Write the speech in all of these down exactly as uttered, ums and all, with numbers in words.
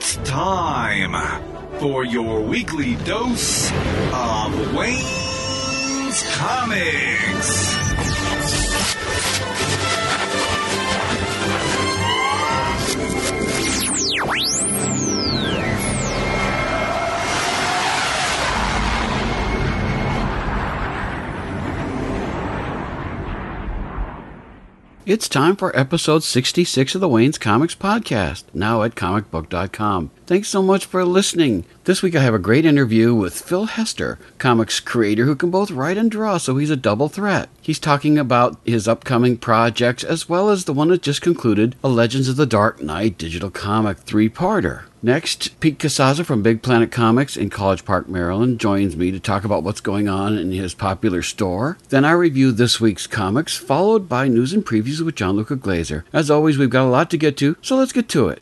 It's time for your weekly dose of Wayne's Comics. It's time for episode sixty-six of the Wayne's Comics Podcast, now at comic book dot com. Thanks so much for listening. This week I have a great interview with Phil Hester, comics creator who can both write and draw, so he's a double threat. He's talking about his upcoming projects as well as the one that just concluded, a Legends of the Dark Knight digital comic three-parter. Next, Pete Casaza from Big Planet Comics in College Park, Maryland, joins me to talk about what's going on in his popular store. Then I review this week's comics, followed by news and previews with Gianluca Glazer. As always, we've got a lot to get to, so let's get to it.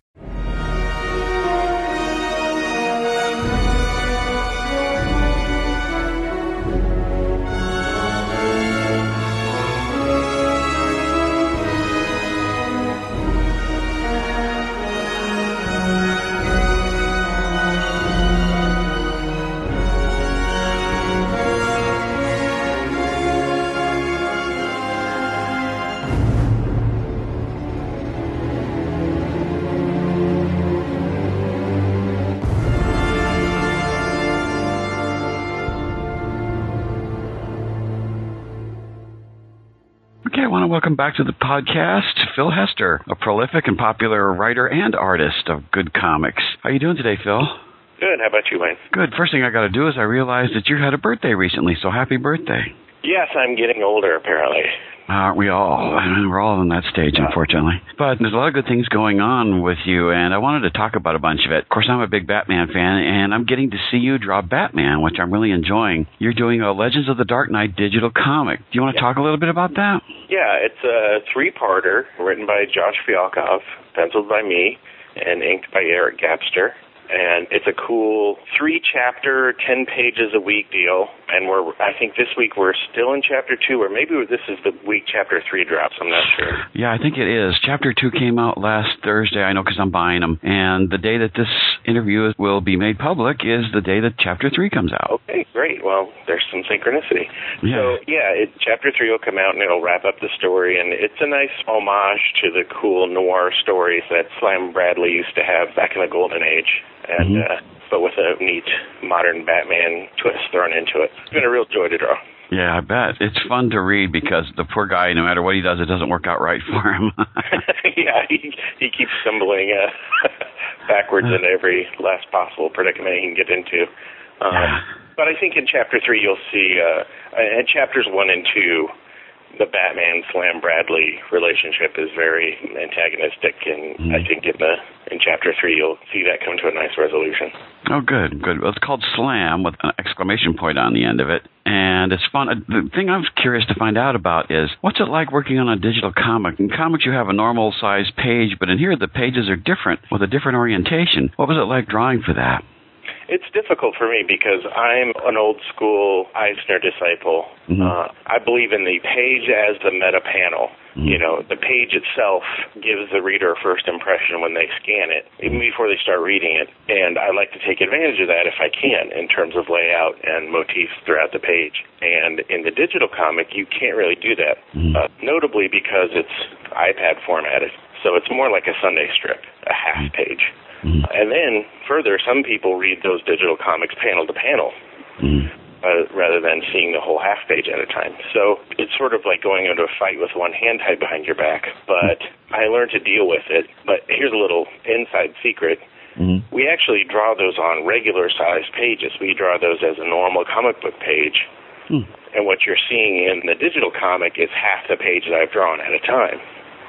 Welcome back to the podcast, Phil Hester, a prolific and popular writer and artist of good comics. How are you doing today, Phil? Good. How about you, Wayne? Good. First thing I got to do is I realized that you had a birthday recently, so happy birthday. Yes, I'm getting older, apparently. Aren't we all? I mean, we're all in that stage, unfortunately. But there's a lot of good things going on with you, and I wanted to talk about a bunch of it. Of course, I'm a big Batman fan, and I'm getting to see you draw Batman, which I'm really enjoying. You're doing a Legends of the Dark Knight digital comic. Do you want to yeah. talk a little bit about that? Yeah, it's a three-parter written by Josh Fialkov, penciled by me, and inked by Eric Gapster. And it's a cool three-chapter, ten pages a week deal. And we're, I think this week we're still in chapter two, or maybe this is the week chapter three drops. I'm not sure. Yeah, I think it is. Chapter two came out last Thursday. I know because I'm buying them. And the day that this interview will be made public is the day that chapter three comes out. Okay, great. Well, there's some synchronicity. Yeah. So, yeah, it, chapter three will come out and it'll wrap up the story. And it's a nice homage to the cool noir stories that Slam Bradley used to have back in the Golden Age. And mm-hmm. uh, but with a neat modern Batman twist thrown into it. It's been a real joy to draw. Yeah, I bet. It's fun to read because the poor guy, no matter what he does, it doesn't work out right for him. yeah, he he keeps stumbling uh, backwards in every last possible predicament he can get into. Um, yeah. But I think in chapter three you'll see, uh, in chapters one and two, the Batman-Slam Bradley relationship is very antagonistic, and mm. I think in the in chapter three you'll see that come to a nice resolution. Oh, good, good. Well, it's called Slam with an exclamation point on the end of it, and it's fun. The thing I was curious to find out about is, what's it like working on a digital comic? In comics you have a normal-sized page, but in here the pages are different with a different orientation. What was it like drawing for that? It's difficult for me because I'm an old-school Eisner disciple. Mm-hmm. Uh, I believe in the page as the meta panel. Mm-hmm. You know, the page itself gives the reader a first impression when they scan it, even before they start reading it. And I like to take advantage of that if I can in terms of layout and motifs throughout the page. And in the digital comic, you can't really do that, mm-hmm. uh, notably because it's iPad formatted. So it's more like a Sunday strip, a half page. Mm-hmm. And then, further, some people read those digital comics panel to panel, mm-hmm. uh, rather than seeing the whole half page at a time. So it's sort of like going into a fight with one hand tied behind your back. But mm-hmm. I learned to deal with it. But here's a little inside secret. Mm-hmm. We actually draw those on regular-sized pages. We draw those as a normal comic book page. Mm-hmm. And what you're seeing in the digital comic is half the page that I've drawn at a time.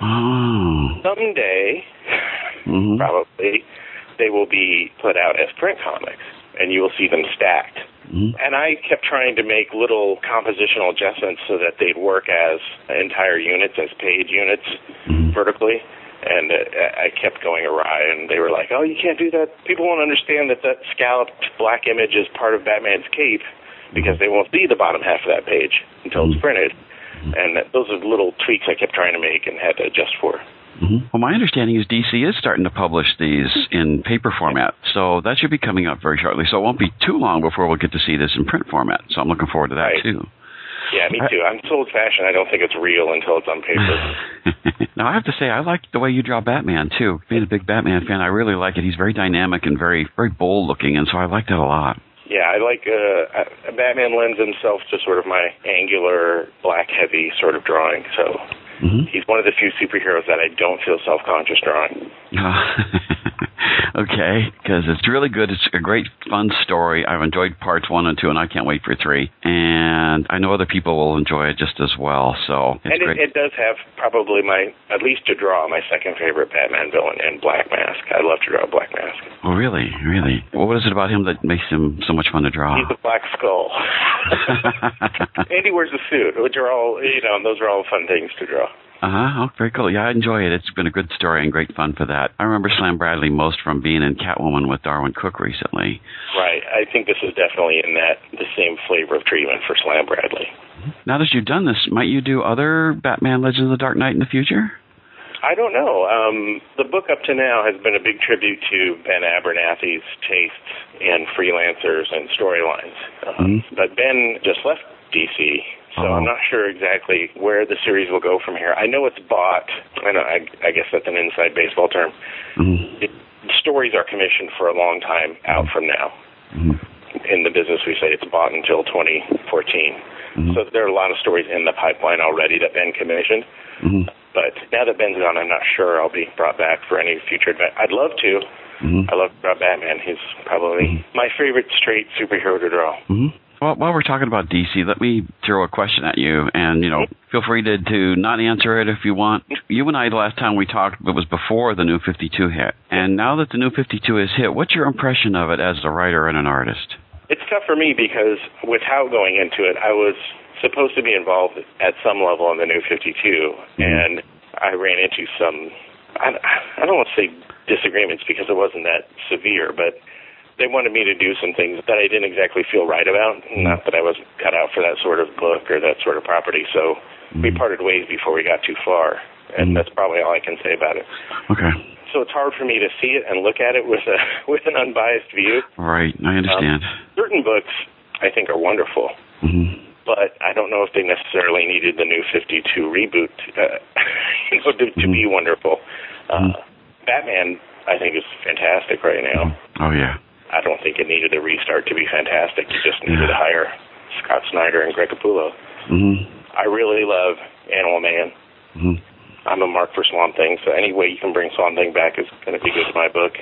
Oh. Someday, mm-hmm. probably, they will be put out as print comics, and you will see them stacked. Mm-hmm. And I kept trying to make little compositional adjustments so that they'd work as entire units, as page units, mm-hmm. vertically. And uh, I kept going awry, and they were like, oh, you can't do that. People won't understand that that scalloped black image is part of Batman's cape because they won't see the bottom half of that page until mm-hmm. it's printed. And that, those are little tweaks I kept trying to make and had to adjust for. Mm-hmm. Well, my understanding is D C is starting to publish these in paper format, so that should be coming up very shortly. So it won't be too long before we'll get to see this in print format. So I'm looking forward to that, right. too. Yeah, me too. I'm so old-fashioned, I don't think it's real until it's on paper. Now, I have to say, I like the way you draw Batman, too. Being a big Batman fan, I really like it. He's very dynamic and very, very bold-looking, and so I like that a lot. Yeah, I like, uh, Batman lends himself to sort of my angular, black-heavy sort of drawing, so mm-hmm. he's one of the few superheroes that I don't feel self-conscious drawing. Okay, because it's really good. It's a great, fun story. I've enjoyed parts one and two, and I can't wait for three. And I know other people will enjoy it just as well. So it's and it, great. it does have probably my, at least to draw, my second favorite Batman villain in Black Mask. I love to draw Black Mask. Oh, really? Really? Well, what is it about him that makes him so much fun to draw? He's a black skull. And he wears a suit, which are all, you know, those are all fun things to draw. Uh-huh. Oh, very cool. Yeah, I enjoy it. It's been a good story and great fun for that. I remember Slam Bradley most from being in Catwoman with Darwyn Cooke recently. Right. I think this is definitely in that the same flavor of treatment for Slam Bradley. Now that you've done this, might you do other Batman Legends of the Dark Knight in the future? I don't know. Um, the book up to now has been a big tribute to Ben Abernathy's tastes in freelancers and storylines. Uh, mm-hmm. But Ben just left D C, so oh. I'm not sure exactly where the series will go from here. I know it's bought. I know. I, I guess that's an inside baseball term. Mm-hmm. It, stories are commissioned for a long time out from now. Mm-hmm. In the business, we say it's bought until twenty fourteen. Mm-hmm. So there are a lot of stories in the pipeline already that Ben commissioned. Mm-hmm. But now that Ben's gone, I'm not sure I'll be brought back for any future adventure. I'd love to. Mm-hmm. I love to draw Batman. He's probably mm-hmm. my favorite straight superhero to draw. Mm-hmm. Well, while we're talking about D C, let me throw a question at you, and, you know, feel free to, to not answer it if you want. You and I, the last time we talked, it was before the New fifty-two hit. And now that the New fifty-two is hit, what's your impression of it as a writer and an artist? It's tough for me because without going into it, I was supposed to be involved at some level in the New fifty-two, mm-hmm. and I ran into some, I, I don't want to say disagreements because it wasn't that severe, but they wanted me to do some things that I didn't exactly feel right about. Not that I was cut out for that sort of book or that sort of property. So mm-hmm. we parted ways before we got too far, and mm-hmm. that's probably all I can say about it. Okay. So it's hard for me to see it and look at it with a with an unbiased view. Right, I understand. Um, certain books I think are wonderful, mm-hmm. but I don't know if they necessarily needed the New fifty-two reboot, uh, you know, to, to mm-hmm. be wonderful. Uh, mm-hmm. Batman, I think, is fantastic right now. Oh yeah. I don't think it needed a restart to be fantastic. You just needed yeah. to hire Scott Snyder and Greg Capullo. Mm-hmm. I really love Animal Man. Mm-hmm. I'm a mark for Swamp Thing, so any way you can bring Swamp Thing back is going to be good in my book.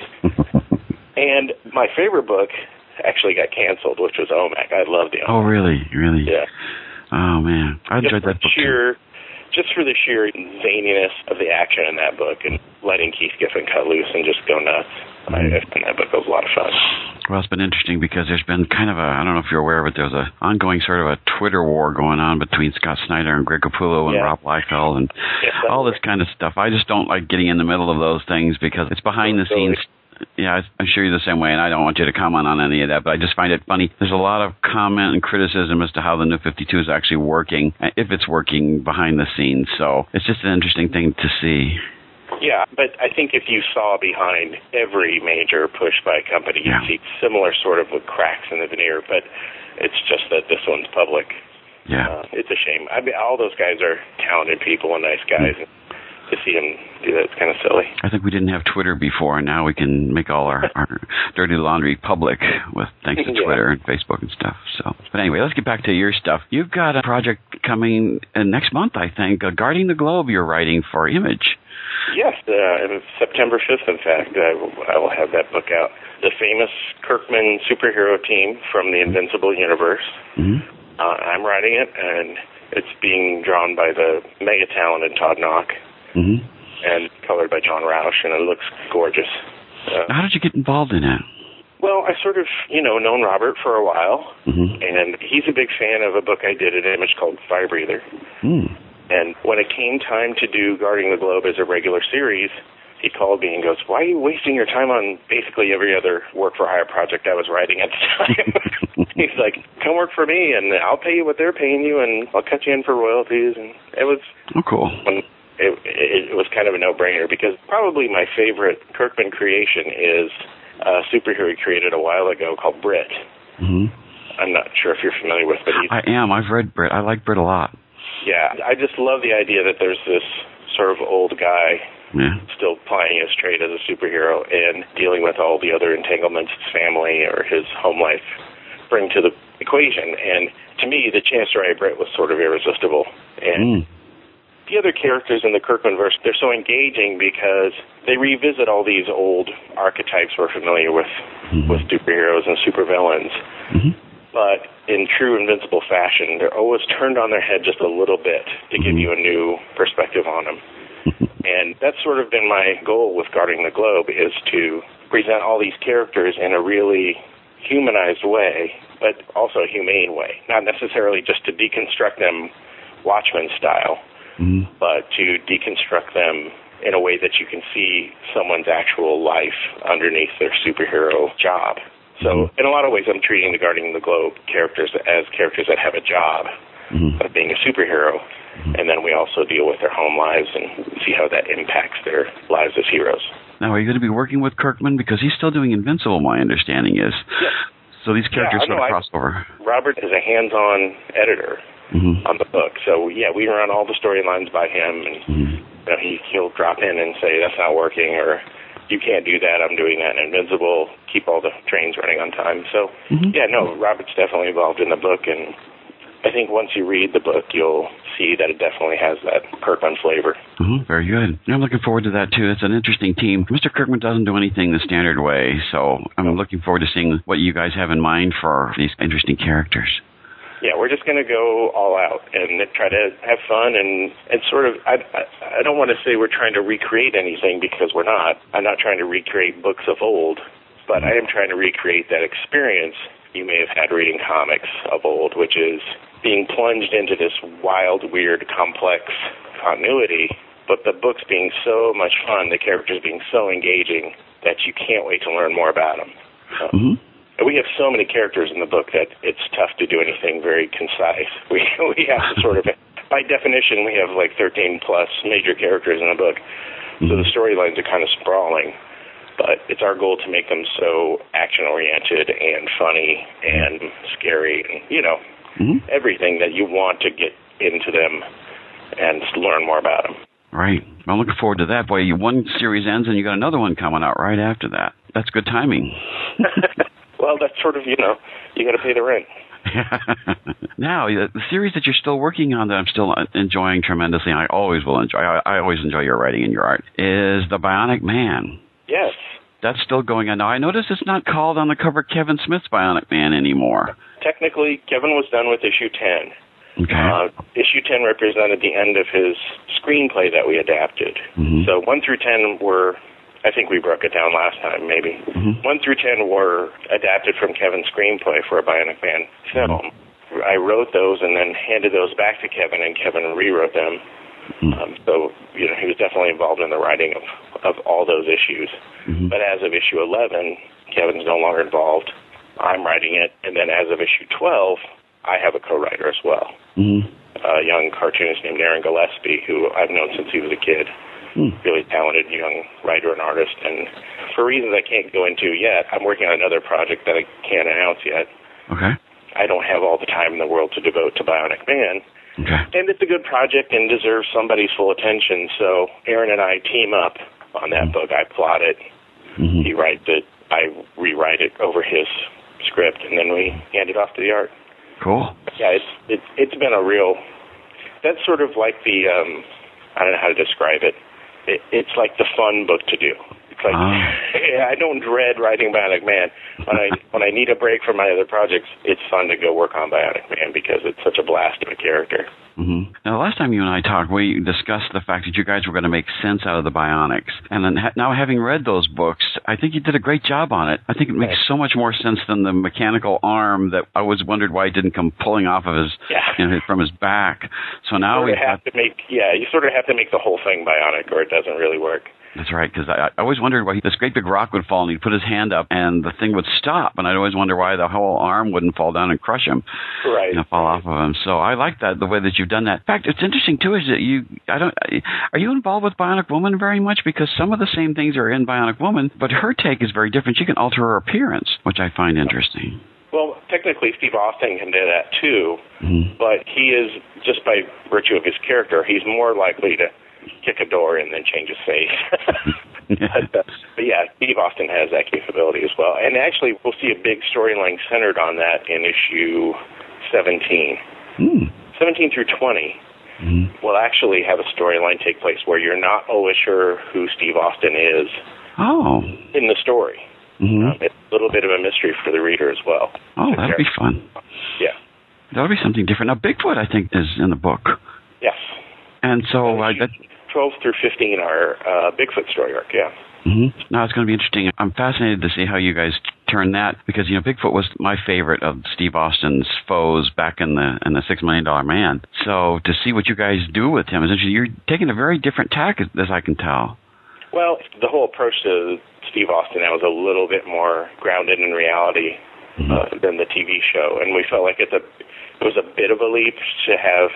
And my favorite book actually got canceled, which was O M A C. I loved it. Oh, really? Really? Yeah. Oh, man. I enjoyed that book, sheer, too. Just for the sheer zaniness of the action in that book and letting Keith Giffen cut loose and just go nuts. Mm-hmm. I found that book was a lot of fun. Well, it's been interesting because there's been kind of a, I don't know if you're aware of it, there's an ongoing sort of a Twitter war going on between Scott Snyder and Greg Capullo and yeah. Rob Liefeld and yeah, all this kind of stuff. I just don't like getting in the middle of those things because it's behind the scenes. Yeah, I'm sure you're the same way, and I don't want you to comment on any of that, but I just find it funny. There's a lot of comment and criticism as to how the New fifty-two is actually working, if it's working behind the scenes. So it's just an interesting thing to see. Yeah, but I think if you saw behind every major push by a company, you'd yeah. see similar sort of with cracks in the veneer, but it's just that this one's public. Yeah. Uh, it's a shame. I mean, all those guys are talented people and nice guys. Mm. To see them do that, it's kind of silly. I think we didn't have Twitter before, and now we can make all our, our dirty laundry public with thanks to Twitter yeah. and Facebook and stuff. So, but anyway, let's get back to your stuff. You've got a project coming uh, next month, I think, uh, Guarding the Globe. You're writing for Image. Yes, uh, September fifth, in fact, I will, I will have that book out. The famous Kirkman superhero team from the Invincible universe. Mm-hmm. Uh, I'm writing it, and it's being drawn by the mega-talented Todd Knock. Mm-hmm. And colored by John Rausch, and it looks gorgeous. Uh, How did you get involved in it? Well, I sort of, you know, known Robert for a while, mm-hmm. and he's a big fan of a book I did at Image called Fire Breather. Mm. And when it came time to do Guarding the Globe as a regular series, he called me and goes, "Why are you wasting your time on basically every other work-for-hire project I was writing at the time?" He's like, "Come work for me, and I'll pay you what they're paying you, and I'll cut you in for royalties." And it was oh, cool. When, it, it, it was kind of a no-brainer because probably my favorite Kirkman creation is a superhero he created a while ago called Brit. Mm-hmm. I'm not sure if you're familiar with, but he's... I am. I've read Brit. I like Brit a lot. Yeah, I just love the idea that there's this sort of old guy yeah. still plying his trade as a superhero and dealing with all the other entanglements his family or his home life bring to the equation. And to me, the chance to write Brit was sort of irresistible. And mm. the other characters in the Kirkman-verse, they're so engaging because they revisit all these old archetypes we're familiar with, mm-hmm. with superheroes and supervillains. Mm-hmm. But in true Invincible fashion, they're always turned on their head just a little bit to mm-hmm. give you a new perspective on them. And that's sort of been my goal with Guarding the Globe, is to present all these characters in a really humanized way, but also a humane way. Not necessarily just to deconstruct them Watchmen style, mm-hmm. but to deconstruct them in a way that you can see someone's actual life underneath their superhero job. So in a lot of ways, I'm treating the Guardian of the Globe characters as characters that have a job mm-hmm. of being a superhero. Mm-hmm. And then we also deal with their home lives and see how that impacts their lives as heroes. Now, are you going to be working with Kirkman? Because he's still doing Invincible, my understanding is. Yes. So these characters yeah, sort of cross over. Robert is a hands-on editor mm-hmm. on the book. So, yeah, we run all the storylines by him. And mm-hmm. you know, he, he'll drop in and say, that's not working, or you can't do that, I'm doing that in Invincible, keep all the trains running on time. So, mm-hmm. yeah, no, Robert's definitely involved in the book, and I think once you read the book, you'll see that it definitely has that Kirkman flavor. Mm-hmm. Very good. I'm looking forward to that, too. It's an interesting team. Mister Kirkman doesn't do anything the standard way, so I'm looking forward to seeing what you guys have in mind for these interesting characters. Yeah, we're just going to go all out and try to have fun and, and sort of, I, I, I don't want to say we're trying to recreate anything because we're not. I'm not trying to recreate books of old, but I am trying to recreate that experience you may have had reading comics of old, which is being plunged into this wild, weird, complex continuity, but the books being so much fun, the characters being so engaging that you can't wait to learn more about them. So. Mm-hmm. We have so many characters in the book that it's tough to do anything very concise. We we have to sort of, by definition, we have like thirteen plus major characters in the book. Mm-hmm. So the storylines are kind of sprawling. But it's our goal to make them so action-oriented and funny and scary and, you know, mm-hmm. everything that you want to get into them and learn more about them. Right. I'm looking forward to that. Boy, one series ends and you got another one coming out right after that. That's good timing. Well, that's sort of, you know, you got to pay the rent. Now, the series that you're still working on that I'm still enjoying tremendously, and I always will enjoy, I, I always enjoy your writing and your art, is The Bionic Man. Yes. That's still going on. Now, I notice it's not called on the cover Kevin Smith's Bionic Man anymore. Technically, Kevin was done with issue ten. Okay. Uh, issue ten represented the end of his screenplay that we adapted. Mm-hmm. So one through ten were... I think we broke it down last time, maybe. Mm-hmm. One through ten were adapted from Kevin's screenplay for a Bionic Man film. Mm-hmm. I wrote those and then handed those back to Kevin, and Kevin rewrote them. Mm-hmm. Um, so, you know, he was definitely involved in the writing of, of all those issues. Mm-hmm. But as of issue eleven, Kevin's no longer involved. I'm writing it. And then as of issue twelve, I have a co-writer as well. Mm-hmm. A young cartoonist named Aaron Gillespie, who I've known since he was a kid. Hmm. Really talented young writer and artist. And for reasons I can't go into yet, I'm working on another project that I can't announce yet. Okay. I don't have all the time in the world to devote to Bionic Man. Okay. And it's a good project and deserves somebody's full attention. So Aaron and I team up on that mm-hmm. book. I plot it. Mm-hmm. He writes it. I rewrite it over his script, and then we hand it off to the art. Cool. Yeah, it's it, it's been a real... That's sort of like the... Um, I don't know how to describe it. It, it's like the fun book to do. It's like oh. I don't dread writing Bionic Man. When I when I need a break from my other projects, it's fun to go work on Bionic Man because it's such a blast of a character. Mm-hmm. Now, the last time you and I talked, we discussed the fact that you guys were going to make sense out of the Bionics. And then ha- now, having read those books, I think you did a great job on it. I think it makes so much more sense than the mechanical arm that I always wondered why it didn't come pulling off of his, yeah. you know, from his back. So now we have to make, yeah, you sort of have to make the whole thing bionic, or it doesn't really work. That's right, because I, I always wondered why he, this great big rock would fall and he'd put his hand up and the thing would stop, and I'd always wonder why the whole arm wouldn't fall down and crush him, right? You know, fall off of him. So I like that, the way that you've done that. In fact, it's interesting too is that you, I don't, are you involved with Bionic Woman very much? Because some of the same things are in Bionic Woman, but her take is very different. She can alter her appearance, which I find interesting. Well, technically, Steve Austin can do that too, mm-hmm. but he is, just by virtue of his character, he's more likely to kick a door and then change his face. but, uh, but yeah, Steve Austin has that capability as well. And actually, we'll see a big storyline centered on that in issue seventeen. Mm. seventeen through twenty mm. will actually have a storyline take place where you're not always sure who Steve Austin is oh. in the story. Mm-hmm. Um, it's a little bit of a mystery for the reader as well. Oh, that'd be fun. Yeah. That would be something different. Now, Bigfoot, I think, is in the book. Yes. And so... Uh, that, twelve through fifteen are uh, Bigfoot story arc, yeah. Mm-hmm. Now, it's going to be interesting. I'm fascinated to see how you guys turn that, because, you know, Bigfoot was my favorite of Steve Austin's foes back in the in the Six Million Dollar Man. So to see what you guys do with him is interesting. You're taking a very different tack, as I can tell. Well, the whole approach to Steve Austin now is a little bit more grounded in reality mm-hmm. uh, than the T V show, and we felt like it's a it was a bit of a leap to have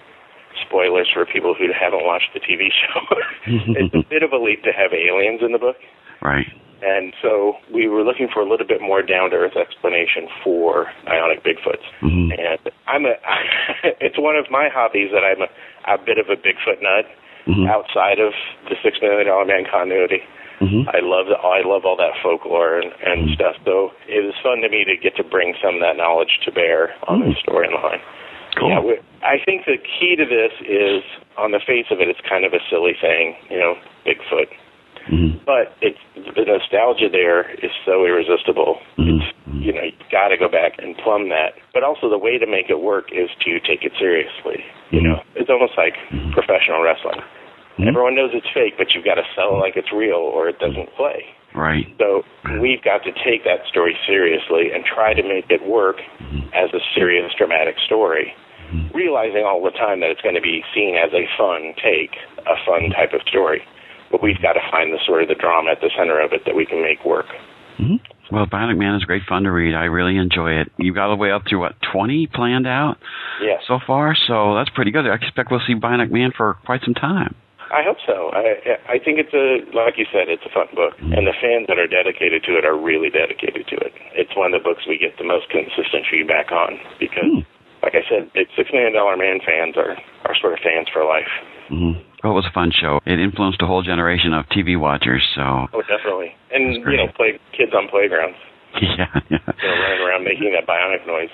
spoilers for people who haven't watched the T V show. It's a bit of a leap to have aliens in the book, right? And so we were looking for a little bit more down-to-earth explanation for bionic Bigfoots. Mm-hmm. And I'm a it's one of my hobbies that I'm a, a bit of a Bigfoot nut mm-hmm. outside of the Six Million Dollar Man continuity. Mm-hmm. I love the, I love all that folklore and, and mm-hmm. stuff. So it was fun to me to get to bring some of that knowledge to bear on mm-hmm. the storyline. Cool. Yeah, we, I think the key to this is, on the face of it, it's kind of a silly thing, you know, Bigfoot. Mm-hmm. But it's the nostalgia there is so irresistible. Mm-hmm. It's, you know, you've got to go back and plumb that. But also the way to make it work is to take it seriously. You mm-hmm. know, it's almost like mm-hmm. professional wrestling. Mm-hmm. Everyone knows it's fake, but you've got to sell it like it's real or it doesn't play. Right. So we've got to take that story seriously and try to make it work mm-hmm. as a serious, dramatic story, mm-hmm. realizing all the time that it's going to be seen as a fun take, a fun type of story. But we've got to find the sort of the drama at the center of it that we can make work. Mm-hmm. Well, Bionic Man is great fun to read. I really enjoy it. You've got all the way up to, what, twenty planned out yes. so far? So that's pretty good. I expect we'll see Bionic Man for quite some time. I hope so. I I think it's a, like you said, it's a fun book. Mm-hmm. And the fans that are dedicated to it are really dedicated to it. It's one of the books we get the most consistent feedback on because, mm. like I said, it's Six Million Dollar Man fans are, are sort of fans for life. Mm-hmm. Well, it was a fun show. It influenced a whole generation of T V watchers. So. Oh, definitely. And, you know, play kids on playgrounds. Yeah, yeah. You know, running around making that bionic noise.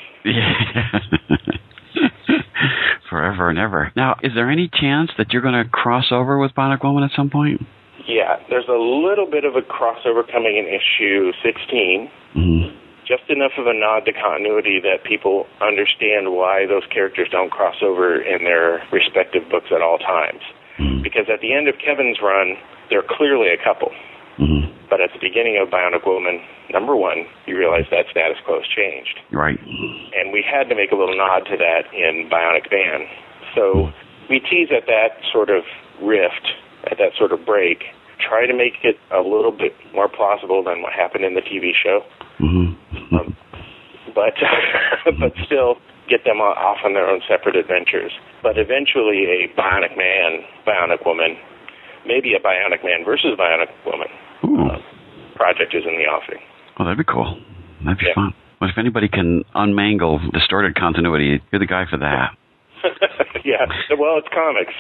Yeah. Forever and ever. Now, is there any chance that you're going to cross over with Bionic Woman at some point? Yeah, there's a little bit of a crossover coming in issue sixteen. Mm-hmm. Just enough of a nod to continuity that people understand why those characters don't cross over in their respective books at all times. Mm-hmm. Because at the end of Kevin's run, they're clearly a couple. Mm-hmm. But at the beginning of Bionic Woman, number one, you realize that status quo has changed. Right. And we had to make a little nod to that in Bionic Man. So we tease at that sort of rift, at that sort of break, try to make it a little bit more plausible than what happened in the T V show. Mm-hmm. Um, but but still get them off on their own separate adventures. But eventually a Bionic Man, Bionic Woman, maybe a Bionic Man versus Bionic Woman uh, project is in the offing. Oh, that'd be cool. That'd be yeah. fun. Well, if anybody can unmangle distorted continuity, you're the guy for that. Yeah. Well, it's comics.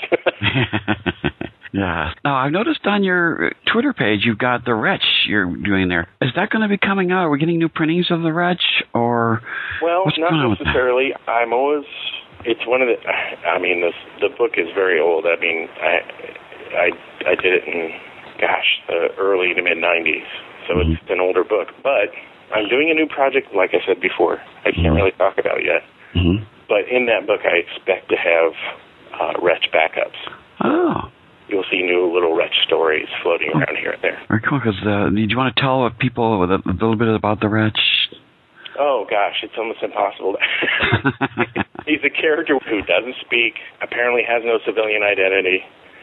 Yeah. Now, I've noticed on your Twitter page you've got the Wretch you're doing there. Is that going to be coming out? Are we getting new printings of the Wretch? Or well, what's not going on necessarily. With that? I'm always. It's one of the. I mean, this the book is very old. I mean, I I I did it in gosh the early to mid nineties, so mm-hmm. it's an older book. But I'm doing a new project, like I said before. I can't mm-hmm. really talk about yet. Mm-hmm. But in that book, I expect to have uh, Wretch backups. Oh. You'll see new little Wretch stories floating oh. around here and there. Very cool. Because uh, do you want to tell people a, a little bit about the Wretch? Oh, gosh, it's almost impossible. He's a character who doesn't speak, apparently has no civilian identity,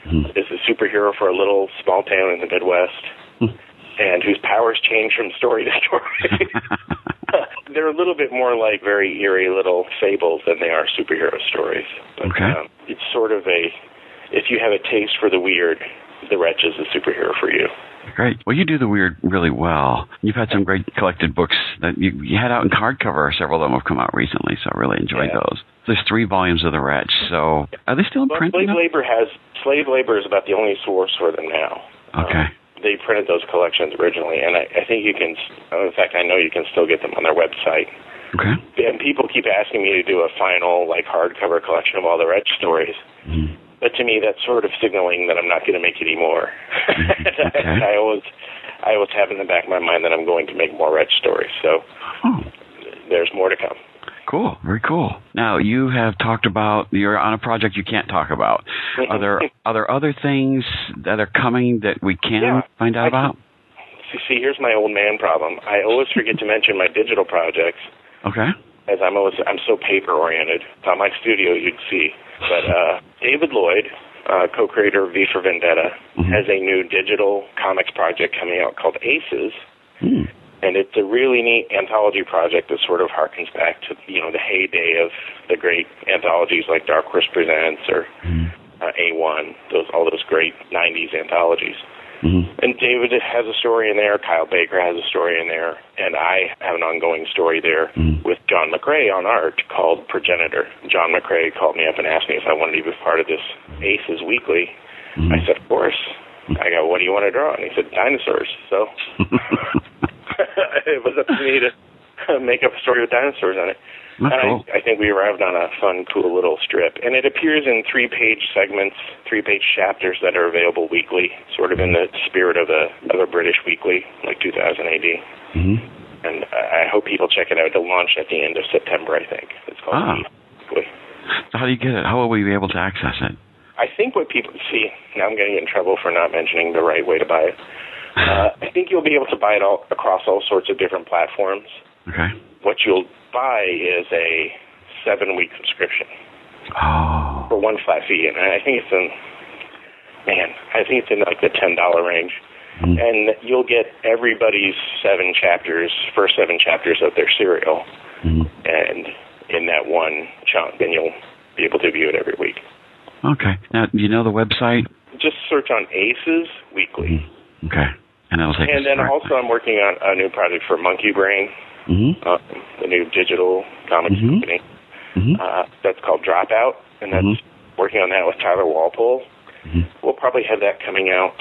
mm. is a superhero for a little small town in the Midwest, mm. and whose powers change from story to story. They're a little bit more like very eerie little fables than they are superhero stories. But, okay. Um, it's sort of a, if you have a taste for the weird, The Wretch is a superhero for you. Great. Well, you do the weird really well. You've had some great collected books that you, you had out in hardcover. Several of them have come out recently, so I really enjoyed yeah. those. There's three volumes of The Wretch, so are they still in well, print? Slave Labor has, Slave Labor is about the only source for them now. Okay. Um, they printed those collections originally, and I, I think you can, in fact, I know you can still get them on their website. Okay. And people keep asking me to do a final, like, hardcover collection of all the Wretch stories. Mm-hmm. But to me, that's sort of signaling that I'm not going to make any more. Okay. I, I always, I always have in the back of my mind that I'm going to make more Wretch stories. So oh. there's more to come. Cool, very cool. Now you have talked about you're on a project you can't talk about. Are there are there other things that are coming that we can yeah, find out I about? Can, see, here's my old man problem. I always forget to mention my digital projects. Okay. As I'm always I'm so paper oriented. On my studio, you'd see. But uh, David Lloyd, uh, co-creator of V for Vendetta, mm-hmm. has a new digital comics project coming out called Aces, mm. and it's a really neat anthology project that sort of harkens back to you know the heyday of the great anthologies like Dark Horse Presents or mm. uh, A one, those all those great nineties anthologies. Mm-hmm. And David has a story in there, Kyle Baker has a story in there, and I have an ongoing story there mm-hmm. with John McCrae on art called Progenitor. John McCrae called me up and asked me if I wanted to be part of this Aces Weekly. Mm-hmm. I said, of course. I go, what do you want to draw? And he said, dinosaurs. So it was up to me to make up a story with dinosaurs on it. That's and cool. I, I think we arrived on a fun, cool little strip. And it appears in three-page segments, three-page chapters that are available weekly, sort of in the spirit of a, of a British weekly, like two thousand A D. Mm-hmm. And I hope people check it out. It'll launch at the end of September, I think. It's called ah. Weekly. So how do you get it? How will we be able to access it? I think what people see, now I'm going to get in trouble for not mentioning the right way to buy it. Uh, I think you'll be able to buy it all across all sorts of different platforms. Okay. What you'll buy is a seven-week subscription oh. for one flat fee, and I think it's in, man, I think it's in like the ten dollar range. Mm. And you'll get everybody's seven chapters, first seven chapters of their serial, mm. and in that one chunk, and you'll be able to view it every week. Okay. Now, do you know the website? Just search on Aces Weekly. Mm. Okay. And that'll take And then also I'm working on a new project for Monkey Brain, mm-hmm. uh, the new digital comics mm-hmm. company. Mm-hmm. Uh, that's called Dropout, and that's mm-hmm. working on that with Tyler Walpole. Mm-hmm. We'll probably have that coming out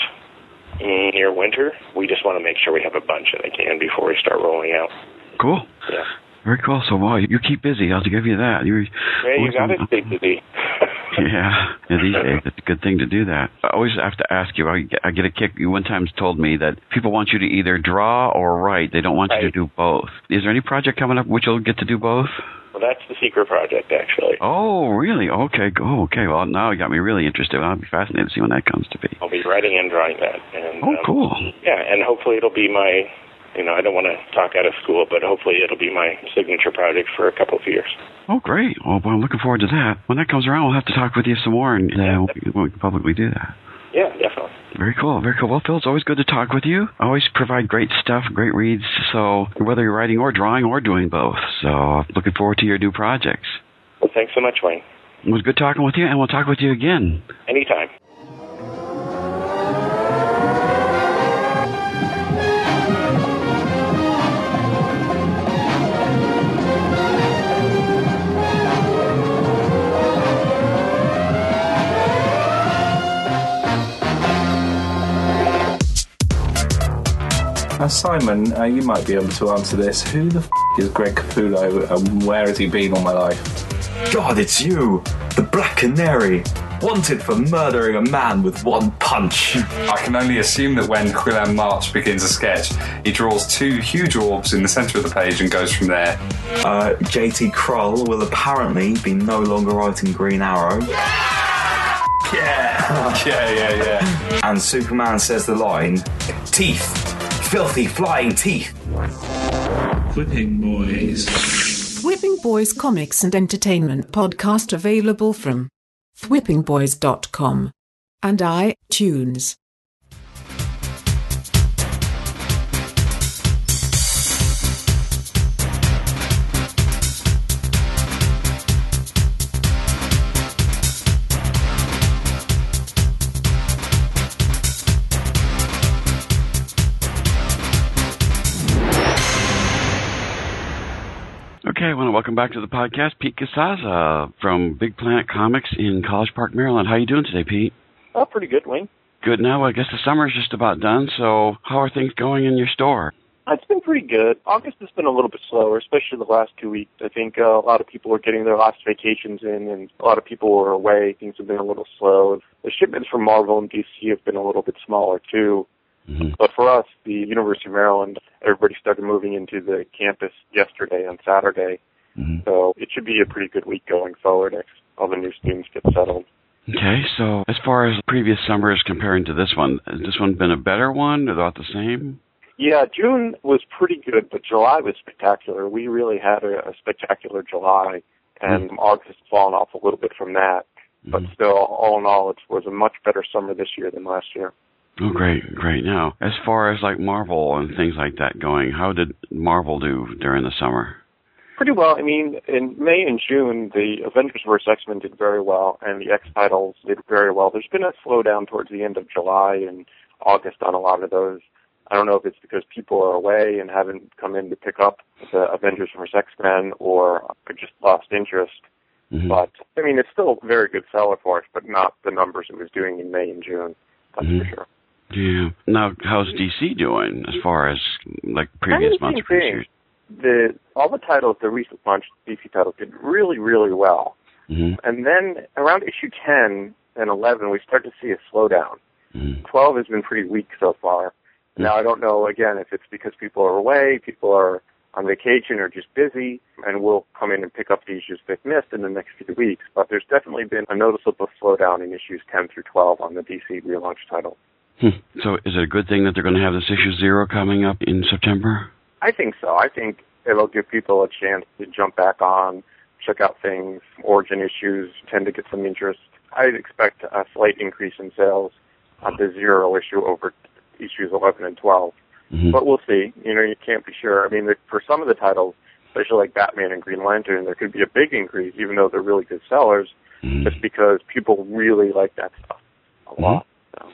near winter. We just want to make sure we have a bunch that I can before we start rolling out. Cool. Yeah. Very cool. So, wow, you keep busy. I'll give you that. You're, yeah, you got to stay busy. yeah. yeah, these days, it's a good thing to do that. I always have to ask you, I get, I get a kick. You one time told me that people want you to either draw or write. They don't want right. you to do both. Is there any project coming up which you'll get to do both? Well, that's the secret project, actually. Oh, really? Okay. Oh, okay. Well, now you got me really interested. I'll be fascinated to see when that comes to be. I'll be writing and drawing that. And, oh, um, cool. Yeah, and hopefully it'll be my, you know, I don't want to talk out of school, but hopefully it'll be my signature project for a couple of years. Oh, great. Well, well I'm looking forward to that. When that comes around, we'll have to talk with you some more, and uh, yeah, we'll, we can publicly do that. Yeah, definitely. Very cool, very cool. Well, Phil, it's always good to talk with you. I always provide great stuff, great reads, so whether you're writing or drawing or doing both. So looking forward to your new projects. Well, thanks so much, Wayne. It was good talking with you, and we'll talk with you again. Anytime. Uh, Simon, uh, you might be able to answer this. Who the f*** is Greg Capullo, and where has he been all my life? God, it's you! The Black Canary! Wanted for murdering a man with one punch. I can only assume that when Quillan March begins a sketch, he draws two huge orbs in the centre of the page and goes from there. Uh, J T Krull will apparently be no longer writing Green Arrow. Yeah! Yeah, yeah, yeah. And Superman says the line, teeth! Filthy flying teeth! Whipping Boys. Whipping Boys Comics and Entertainment podcast available from whipping boys dot com. and iTunes. Okay, I want to welcome back to the podcast Pete Casaza from Big Planet Comics in College Park, Maryland. How are you doing today, Pete? Oh, pretty good, Wayne. Good. Now, I guess the summer's just about done, so how are things going in your store? It's been pretty good. August has been a little bit slower, especially the last two weeks. I think uh, a lot of people are getting their last vacations in, and a lot of people are away. Things have been a little slow. The shipments from Marvel and D C have been a little bit smaller, too. Mm-hmm. But for us, the University of Maryland, everybody started moving into the campus yesterday on Saturday. Mm-hmm. So it should be a pretty good week going forward as all the new students get settled. Okay, so as far as previous summers comparing to this one, has this one been a better one or about the same? Yeah, June was pretty good, but July was spectacular. We really had a, a spectacular July, and mm-hmm. August has fallen off a little bit from that. Mm-hmm. But still, all in all, it was a much better summer this year than last year. Oh, great, great. Now, as far as like Marvel and things like that going, how did Marvel do during the summer? Pretty well. I mean, in May and June, the Avengers versus. X-Men did very well, and the X titles did very well. There's been a slowdown towards the end of July and August on a lot of those. I don't know if it's because people are away and haven't come in to pick up the Avengers versus. X-Men or just lost interest. Mm-hmm. But, I mean, it's still a very good seller for us, but not the numbers it was doing in May and June. That's mm-hmm. for sure. Yeah. Now, how's D C doing as far as like previous months? Thing. The all the titles, the recent launched D C titles, did really, really well. Mm-hmm. And then around issue ten and eleven, we start to see a slowdown. Mm-hmm. twelve has been pretty weak so far. Mm-hmm. Now, I don't know, again, if it's because people are away, people are on vacation or just busy, and we'll come in and pick up the issues they've missed in the next few weeks. But there's definitely been a noticeable slowdown in issues ten through twelve on the D C relaunch title. Hmm. So is it a good thing that they're going to have this issue zero coming up in September? I think so. I think it'll give people a chance to jump back on, check out things. Origin issues tend to get some interest. I'd expect a slight increase in sales on the zero issue over issues eleven and twelve. Mm-hmm. But we'll see. You know, you can't be sure. I mean, for some of the titles, especially like Batman and Green Lantern, there could be a big increase, even though they're really good sellers, mm-hmm. just because people really like that stuff a mm-hmm. lot.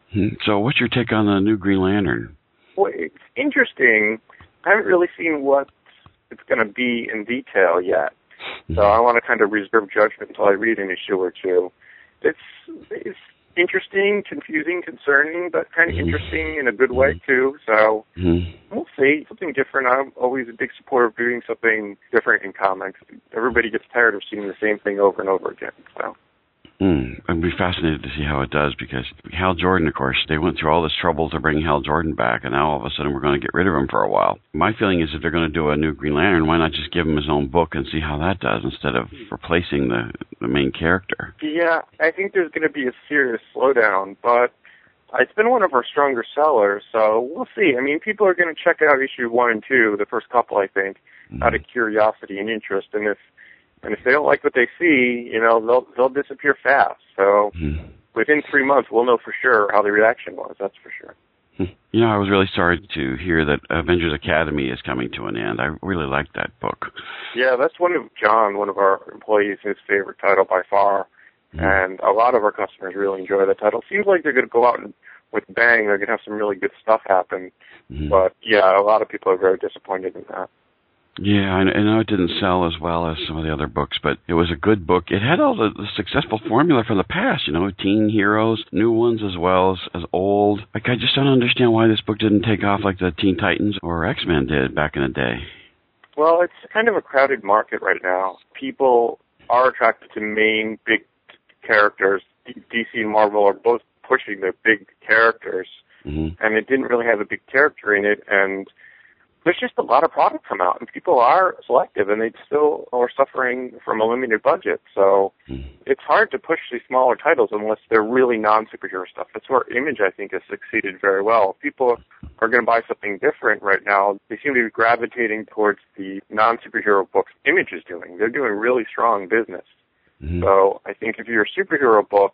So what's your take on the new Green Lantern? Well, it's interesting. I haven't really seen what it's going to be in detail yet. So I want to kind of reserve judgment until I read an issue or two. It's, it's interesting, confusing, concerning, but kind of interesting in a good way, too. So we'll see. Something different. I'm always a big supporter of doing something different in comics. Everybody gets tired of seeing the same thing over and over again. So. Mm, I'd be fascinated to see how it does, because Hal Jordan, of course, they went through all this trouble to bring Hal Jordan back, and now all of a sudden we're going to get rid of him for a while. My feeling is if they're going to do a new Green Lantern, why not just give him his own book and see how that does instead of replacing the, the main character? Yeah, I think there's going to be a serious slowdown, but it's been one of our stronger sellers, so we'll see. I mean, people are going to check out issue one and two, the first couple, I think, mm-hmm. out of curiosity and interest, and if And if they don't like what they see, you know, they'll they'll disappear fast. So mm-hmm. within three months, we'll know for sure how the reaction was. That's for sure. You know, I was really sorry to hear that Avengers Academy is coming to an end. I really liked that book. Yeah, that's one of John, one of our employees, his favorite title by far. Mm-hmm. And a lot of our customers really enjoy the title. Seems like they're going to go out and, with bang. They're going to have some really good stuff happen. Mm-hmm. But, yeah, a lot of people are very disappointed in that. Yeah, I know it didn't sell as well as some of the other books, but it was a good book. It had all the, the successful formula from the past, you know, teen heroes, new ones as well as, as old. Like, I just don't understand why this book didn't take off like the Teen Titans or X-Men did back in the day. Well, it's kind of a crowded market right now. People are attracted to main big characters. D C and Marvel are both pushing their big characters, mm-hmm. and it didn't really have a big character in it, and there's just a lot of product come out, and people are selective, and they still are suffering from a limited budget. So mm. it's hard to push these smaller titles unless they're really non-superhero stuff. That's where Image, I think, has succeeded very well. If people are going to buy something different right now, they seem to be gravitating towards the non-superhero books Image is doing. They're doing really strong business. Mm. So I think if you're a superhero book,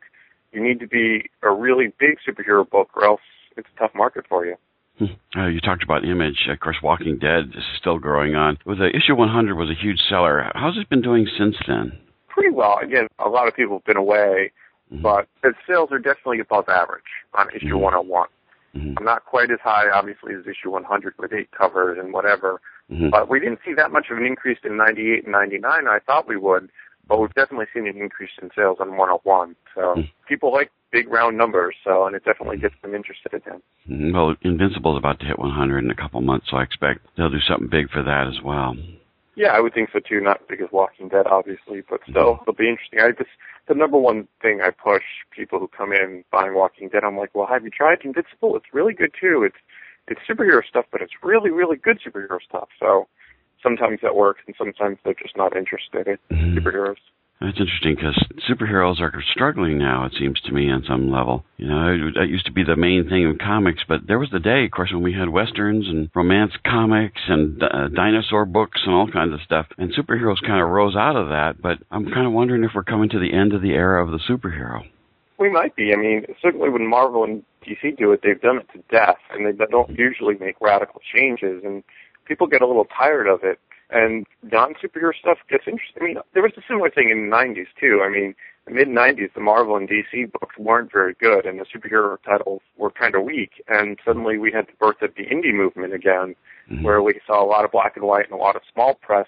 You need to be a really big superhero book, or else it's a tough market for you. Uh, you talked about Image. Of course, Walking Dead is still growing on. With the issue one hundred was a huge seller. How's it been doing since then? Pretty well. Again, a lot of people have been away, mm-hmm. but the sales are definitely above average on issue mm-hmm. one oh one. Mm-hmm. Not quite as high, obviously, as issue one hundred with eight covers and whatever, mm-hmm. but we didn't see that much of an increase in ninety-eight and ninety-nine. I thought we would, but we've definitely seen an increase in sales on one oh one. So mm-hmm. people like big round numbers, so and it definitely gets them interested in him. Mm-hmm. Well, Invincible's about to hit one hundred in a couple months, so I expect they'll do something big for that as well. Yeah, I would think so too. Not as big as Walking Dead, obviously, but still, mm-hmm. it'll be interesting. I just the number one thing I push people who come in buying Walking Dead, I'm like, well, have you tried Invincible? It's really good too. It's it's superhero stuff, but it's really, really good superhero stuff. So sometimes that works, and sometimes they're just not interested in mm-hmm. superheroes. That's interesting because superheroes are struggling now, it seems to me, on some level. You know, that used to be the main thing in comics, but there was the day, of course, when we had westerns and romance comics and uh, dinosaur books and all kinds of stuff, and superheroes kind of rose out of that, but I'm kind of wondering if we're coming to the end of the era of the superhero. We might be. I mean, certainly when Marvel and D C do it, they've done it to death, and they don't usually make radical changes, and people get a little tired of it. And non-superhero stuff gets interesting. I mean, there was a similar thing in the nineties, too. I mean, the mid-nineties, the Marvel and D C books weren't very good, and the superhero titles were kind of weak. And suddenly we had the birth of the indie movement again, mm-hmm. where we saw a lot of black and white and a lot of small press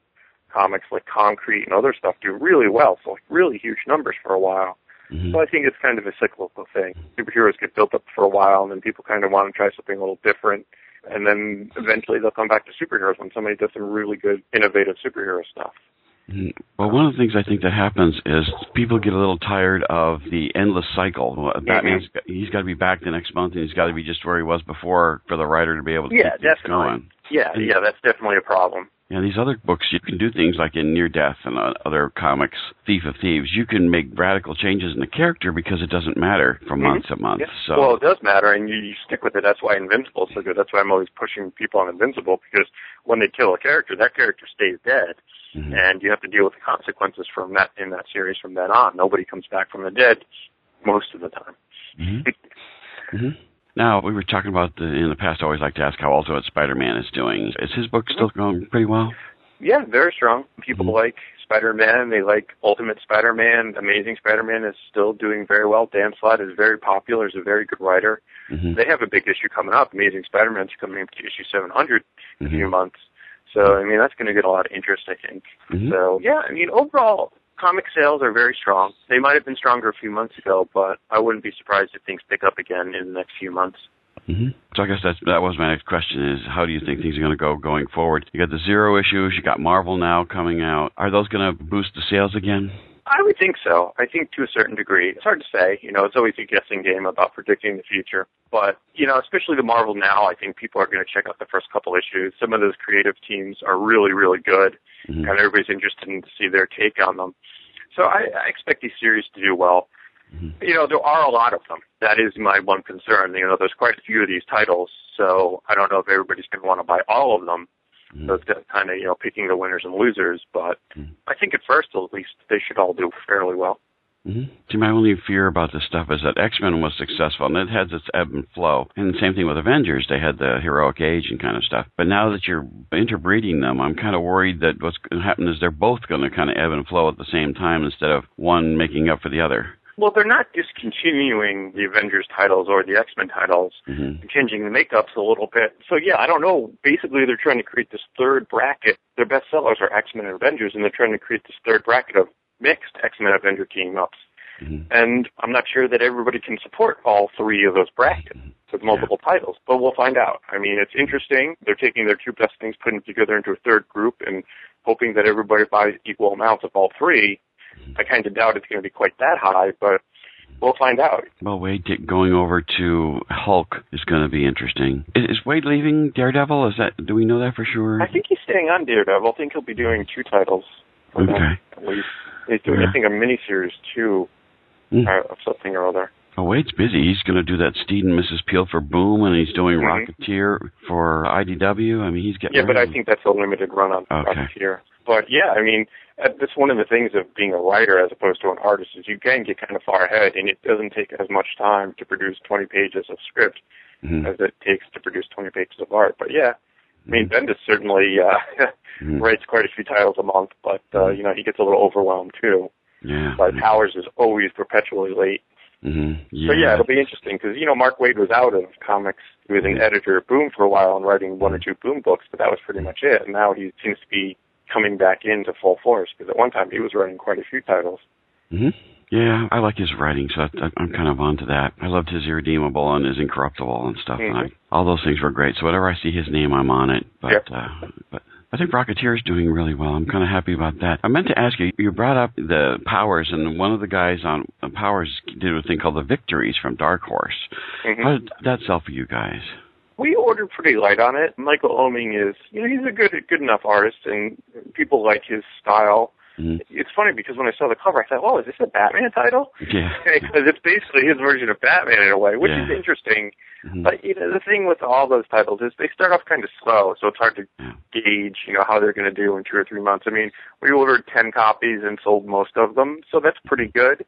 comics like Concrete and other stuff do really well, so like really huge numbers for a while. Mm-hmm. So I think it's kind of a cyclical thing. Superheroes get built up for a while, and then people kind of want to try something a little different. And then eventually they'll come back to superheroes when somebody does some really good, innovative superhero stuff. Well, one of the things I think that happens is people get a little tired of the endless cycle. Batman's mm-hmm. he's got to be back the next month, and he's got to be just where he was before for the writer to be able to yeah, keep things going. Yeah, and, yeah, that's definitely a problem. Yeah, these other books, you can do things like in Near Death and uh, other comics, Thief of Thieves. You can make radical changes in the character because it doesn't matter from mm-hmm. month to month. Yeah. So. Well, it does matter, and you, you stick with it. That's why Invincible is so good. That's why I'm always pushing people on Invincible, because when they kill a character, that character stays dead, mm-hmm. and you have to deal with the consequences from that in that series from then on. Nobody comes back from the dead most of the time. Mm-hmm. mm-hmm. Now, we were talking about, the, in the past, I always like to ask how Ultimate Spider-Man is doing. Is his book still going pretty well? Yeah, very strong. People mm-hmm. like Spider-Man. They like Ultimate Spider-Man. Amazing Spider-Man is still doing very well. Dan Slott is very popular. He's a very good writer. Mm-hmm. They have a big issue coming up. Amazing Spider-Man's coming up to issue seven hundred in mm-hmm. a few months. So, I mean, that's going to get a lot of interest, I think. Mm-hmm. So, yeah, I mean, overall, comic sales are very strong. They might have been stronger a few months ago, but I wouldn't be surprised if things pick up again in the next few months. Mm-hmm. So I guess that's, that was my next question is, how do you think things are going to go going forward? You got the Zero issues, you got Marvel now coming out. Are those going to boost the sales again? I would think so. I think to a certain degree. It's hard to say. You know, it's always a guessing game about predicting the future. But, you know, especially the Marvel now, I think people are going to check out the first couple issues. Some of those creative teams are really, really good, mm-hmm. and everybody's interested in to see their take on them. So I, I expect these series to do well. Mm-hmm. You know, there are a lot of them. That is my one concern. You know, there's quite a few of these titles, so I don't know if everybody's going to want to buy all of them. Mm-hmm. So it's kind of, you know, picking the winners and losers. But mm-hmm. I think at first, at least, they should all do fairly well. Mm-hmm. See, my only fear about this stuff is that X-Men was successful, and it has its ebb and flow. And the same thing with Avengers. They had the heroic age and kind of stuff. But now that you're interbreeding them, I'm kind of worried that what's going to happen is they're both going to kind of ebb and flow at the same time instead of one making up for the other. Well, they're not discontinuing the Avengers titles or the X-Men titles, mm-hmm. changing the makeups a little bit. So, yeah, I don't know. Basically, they're trying to create this third bracket. Their best sellers are X-Men and Avengers, and they're trying to create this third bracket of mixed X-Men Avenger team-ups. Mm-hmm. And I'm not sure that everybody can support all three of those brackets with multiple yeah. titles, but we'll find out. I mean, it's interesting. They're taking their two best things, putting them together into a third group, and hoping that everybody buys equal amounts of all three. I kind of doubt it's going to be quite that high, but we'll find out. Well, Wade going over to Hulk is going to be interesting. Is, is Wade leaving Daredevil? Is that? Do we know that for sure? I think he's staying on Daredevil. I think he'll be doing two titles. Okay. At least. He's doing, yeah. I think, a miniseries, too, mm. uh, of something or other. Oh, Wade's busy. He's going to do that Steed and Missus Peel for Boom, and he's doing mm-hmm. Rocketeer for I D W. I mean, he's getting Yeah, ready. but I think that's a limited run on okay. Rocketeer. But, yeah, I mean, that's one of the things of being a writer as opposed to an artist is you can get kind of far ahead, and it doesn't take as much time to produce twenty pages of script mm-hmm. as it takes to produce twenty pages of art. But, yeah, I mean, mm-hmm. Bendis certainly uh, mm-hmm. writes quite a few titles a month, but, uh, you know, he gets a little overwhelmed, too. Yeah. But Powers is always perpetually late. Mm-hmm. Yeah. So, yeah, it'll be interesting because, you know, Mark Waid was out of comics. He was an mm-hmm. editor at Boom for a while and writing one or two Boom books, but that was pretty much it. And now he seems to be coming back into full force because at one time he was writing quite a few titles. Mm-hmm. Yeah, I like his writing, so I, I'm kind of onto that. I loved his Irredeemable and his Incorruptible and stuff. Mm-hmm. And I, all those things were great. So whenever I see his name, I'm on it. But, yep. uh, but I think Rocketeer is doing really well. I'm kind of happy about that. I meant to ask you, you brought up the Powers, and one of the guys on Powers did a thing called the Victories from Dark Horse. Mm-hmm. How did that sell for you guys? We ordered pretty light on it. Michael Oeming is, you know, he's a good good enough artist, and people like his style. Mm-hmm. It's funny because when I saw the cover, I thought, oh, is this a Batman title? Yeah. Because it's basically his version of Batman in a way, which yeah. is interesting. Mm-hmm. But, you know, the thing with all those titles is they start off kind of slow, so it's hard to yeah. gauge, you know, how they're going to do in two or three months. I mean, we ordered ten copies and sold most of them, so that's pretty good.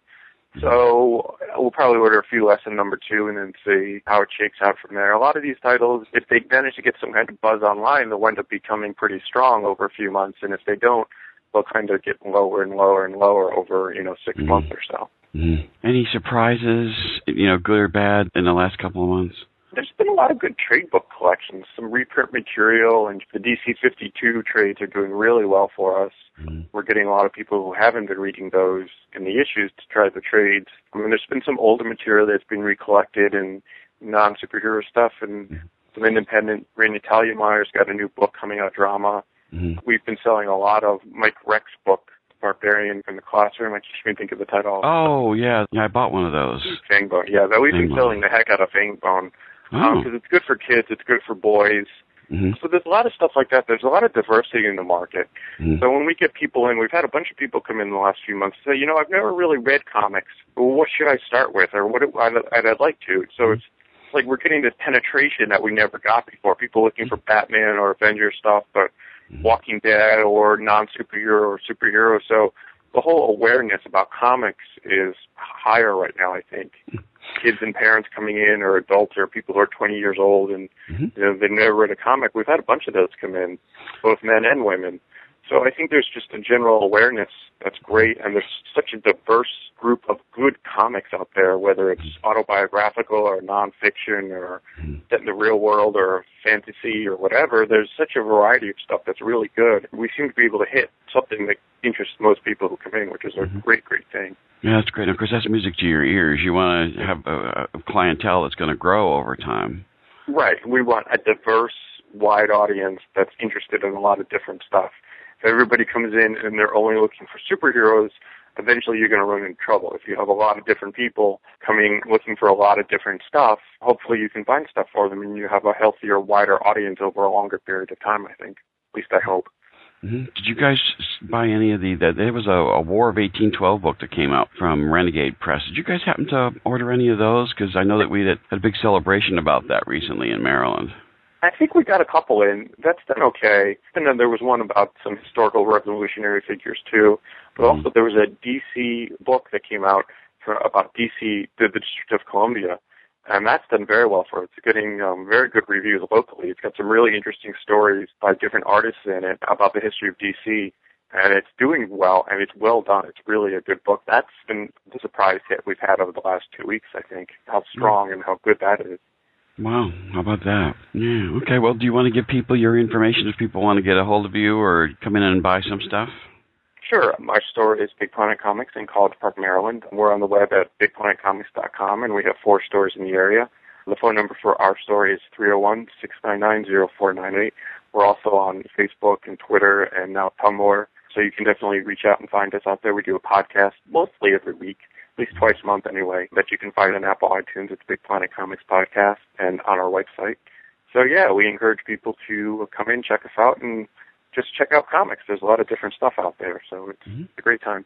So we'll probably order a few less in number two and then see how it shakes out from there. A lot of these titles, if they manage to get some kind of buzz online, they'll wind up becoming pretty strong over a few months. And if they don't, they'll kind of get lower and lower and lower over, you know, six mm-hmm. months or so. Mm-hmm. Any surprises, you know, good or bad, in the last couple of months? There's been a lot of good trade book collections, some reprint material, and the D C fifty-two trades are doing really well for us. Mm-hmm. We're getting a lot of people who haven't been reading those in the issues to try the trades. I mean, there's been some older material that's been recollected and non-superhero stuff, and mm-hmm. some independent. Raina Tagliameier's got a new book coming out, drama. Mm-hmm. We've been selling a lot of Mike Reck's book, Barbarian from the Classroom. I can't even think of the title. Oh, yeah. Yeah, I bought one of those. Fangbone. Yeah, that we've Fangbone. been selling the heck out of Fangbone. Because oh. um, it's good for kids, it's good for boys. Mm-hmm. So there's a lot of stuff like that. There's a lot of diversity in the market. Mm-hmm. So when we get people in, we've had a bunch of people come in the last few months and say, you know, I've never really read comics. Well, what should I start with? Or what do, I'd, I'd like to. So it's like we're getting this penetration that we never got before. People looking for Batman or Avengers stuff, but mm-hmm. Walking Dead or non-superhero or superhero. So the whole awareness about comics is higher right now, I think. Kids and parents coming in, or adults, or people who are twenty years old, and mm-hmm. you know, they've never read a comic. We've had a bunch of those come in, both men and women. So I think there's just a general awareness that's great, and there's such a diverse group of good comics out there, whether it's autobiographical or nonfiction or set in the real world or fantasy or whatever. There's such a variety of stuff that's really good. We seem to be able to hit something that interests most people who come in, which is a mm-hmm. great, great thing. Yeah, that's great. Of course, that's music to your ears. You want to have a, a clientele that's going to grow over time. Right. We want a diverse, wide audience that's interested in a lot of different stuff. If everybody comes in and they're only looking for superheroes, eventually you're going to run into trouble. If you have a lot of different people coming looking for a lot of different stuff, hopefully you can find stuff for them and you have a healthier, wider audience over a longer period of time, I think. At least I hope. Mm-hmm. Did you guys buy any of the, the there was a, a War of eighteen twelve book that came out from Renegade Press. Did you guys happen to order any of those? Because I know that we had a big celebration about that recently in Maryland. I think we got a couple in. That's done okay. And then there was one about some historical revolutionary figures, too. But mm-hmm. also there was a D C book that came out for, about D C, the, the District of Columbia. And that's done very well for it. It's getting um, very good reviews locally. It's got some really interesting stories by different artists in it about the history of D C. And it's doing well, and it's well done. It's really a good book. That's been the surprise hit we've had over the last two weeks, I think, how strong and how good that is. Wow, how about that? Yeah, okay. Well, do you want to give people your information if people want to get a hold of you or come in and buy some stuff? Sure. My store is Big Planet Comics in College Park, Maryland. We're on the web at big planet comics dot com, and we have four stores in the area. The phone number for our store is three oh one, six nine nine, oh four nine eight. We're also on Facebook and Twitter and now Tumblr, so you can definitely reach out and find us out there. We do a podcast mostly every week, at least twice a month anyway, that you can find on Apple iTunes. It's Big Planet Comics Podcast and on our website. So, yeah, we encourage people to come in, check us out, and just check out comics. There's a lot of different stuff out there, so it's mm-hmm. a great time.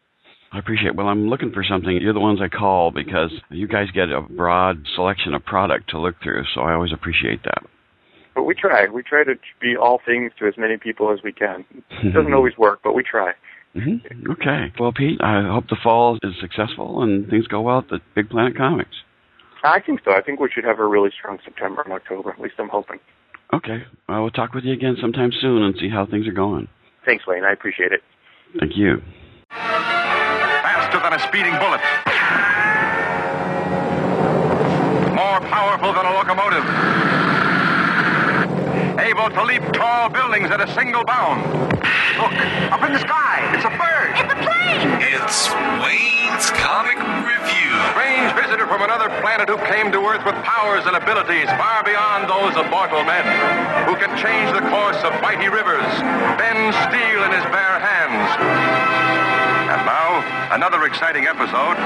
I appreciate it. Well, I'm looking for something. You're the ones I call because you guys get a broad selection of product to look through, so I always appreciate that. But we try. We try to be all things to as many people as we can. It doesn't always work, but we try. Mm-hmm. Okay. Well, Pete, I hope the fall is successful and things go well at the Big Planet Comics. I think so. I think we should have a really strong September and October. At least I'm hoping. Okay. Well, we'll talk with you again sometime soon and see how things are going. Thanks, Wayne. I appreciate it. Thank you. Faster than a speeding bullet. More powerful than a locomotive. Able to leap tall buildings at a single bound. Look, up in the sky. It's a bird. It's a plane. It's Wayne's Comic Review. Strange visitor from another planet who came to Earth with powers and abilities far beyond those of mortal men. Who can change the course of mighty rivers, bend steel in his bare hands. And now, another exciting episode.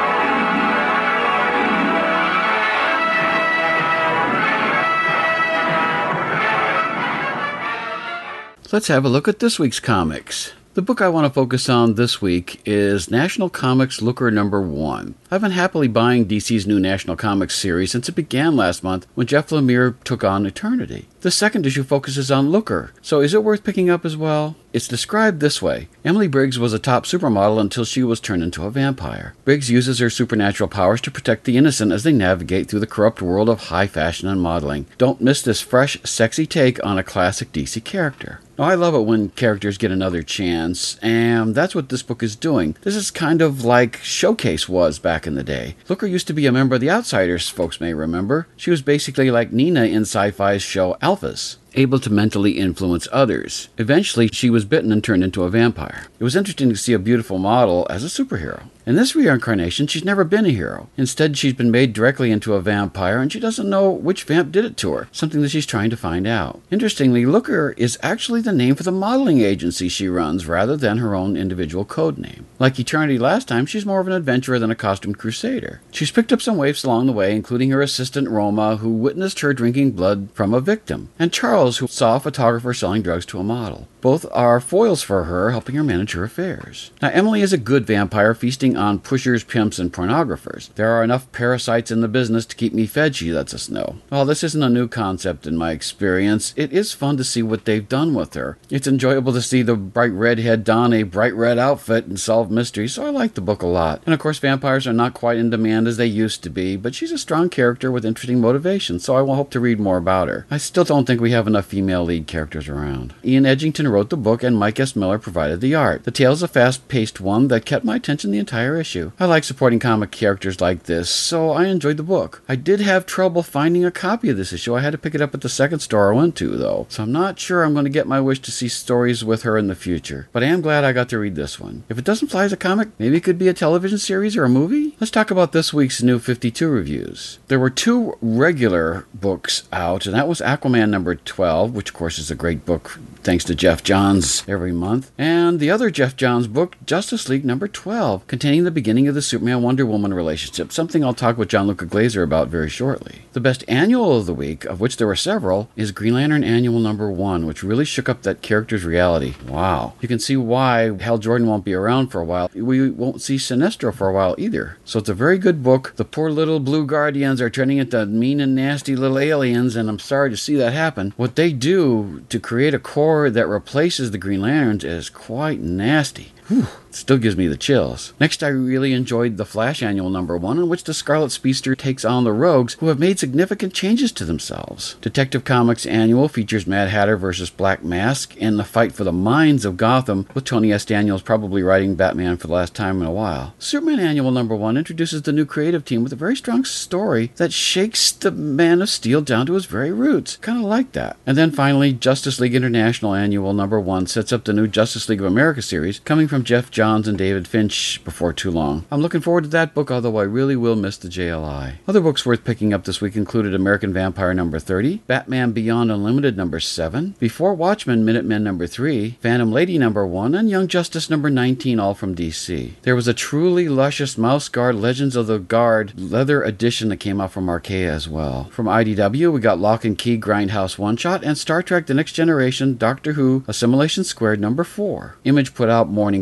Let's have a look at this week's comics. The book I want to focus on this week is National Comics Looker number one. I've been happily buying D C's new National Comics series since it began last month when Jeff Lemire took on Eternity. The second issue focuses on Looker, so is it worth picking up as well? It's described this way. Emily Briggs was a top supermodel until she was turned into a vampire. Briggs uses her supernatural powers to protect the innocent as they navigate through the corrupt world of high fashion and modeling. Don't miss this fresh, sexy take on a classic D C character. Now, I love it when characters get another chance, and that's what this book is doing. This is kind of like Showcase was back in the day. Looker used to be a member of the Outsiders, folks may remember. She was basically like Nina in Sci-Fi's show Alphas, able to mentally influence others. Eventually, she was bitten and turned into a vampire. It was interesting to see a beautiful model as a superhero. In this reincarnation, she's never been a hero. Instead, she's been made directly into a vampire, and she doesn't know which vamp did it to her, something that she's trying to find out. Interestingly, Looker is actually the name for the modeling agency she runs, rather than her own individual code name. Like Eternity last time, she's more of an adventurer than a costumed crusader. She's picked up some waifs along the way, including her assistant Roma, who witnessed her drinking blood from a victim, and Charles, who saw a photographer selling drugs to a model. Both are foils for her, helping her manage her affairs. Now, Emily is a good vampire, feasting on pushers, pimps, and pornographers. There are enough parasites in the business to keep me fed, she lets us know. While this isn't a new concept in my experience, it is fun to see what they've done with her. It's enjoyable to see the bright redhead don a bright red outfit and solve mysteries, so I like the book a lot. And of course, vampires are not quite in demand as they used to be, but she's a strong character with interesting motivations, so I will hope to read more about her. I still don't think we have enough female lead characters around. Ian Edgington wrote the book, and Mike S. Miller provided the art. The tale is a fast-paced one that kept my attention the entire issue. I like supporting comic characters like this, so I enjoyed the book. I did have trouble finding a copy of this issue. I had to pick it up at the second store I went to, though, so I'm not sure I'm going to get my wish to see stories with her in the future. But I am glad I got to read this one. If it doesn't fly as a comic, maybe it could be a television series or a movie? Let's talk about this week's New fifty-two reviews. There were two regular books out, and that was Aquaman number twelve, which of course is a great book thanks to Jeff Johns every month, and the other Jeff Johns book, Justice League number twelve, containing the beginning of the Superman-Wonder Woman relationship, something I'll talk with John Luca Glazer about very shortly. The best annual of the week, of which there were several, is Green Lantern Annual number one, which really shook up that character's reality. Wow. You can see why Hal Jordan won't be around for a while. We won't see Sinestro for a while either. So it's a very good book. The poor little Blue Guardians are turning into mean and nasty little aliens, and I'm sorry to see that happen. What they do to create a core that replaces the Green Lanterns is quite nasty. Whew. Still gives me the chills. Next, I really enjoyed the Flash Annual number one, in which the Scarlet Speedster takes on the Rogues, who have made significant changes to themselves. Detective Comics Annual features Mad Hatter versus Black Mask and the fight for the minds of Gotham, with Tony S. Daniels probably writing Batman for the last time in a while. Superman Annual number one introduces the new creative team with a very strong story that shakes the Man of Steel down to his very roots. Kind of like that. And then finally, Justice League International Annual number one sets up the new Justice League of America series, coming from Jeff Johns and David Finch before too long. I'm looking forward to that book, although I really will miss the J L I. Other books worth picking up this week included American Vampire number thirty, Batman Beyond Unlimited number seven, Before Watchmen Minutemen number three, Phantom Lady number one, and Young Justice number nineteen, all from D C. There was a truly luscious Mouse Guard Legends of the Guard leather edition that came out from Archaea as well. From I D W, we got Lock and Key Grindhouse One Shot and Star Trek The Next Generation Doctor Who Assimilation Squared number four. Image put out Morning Glories number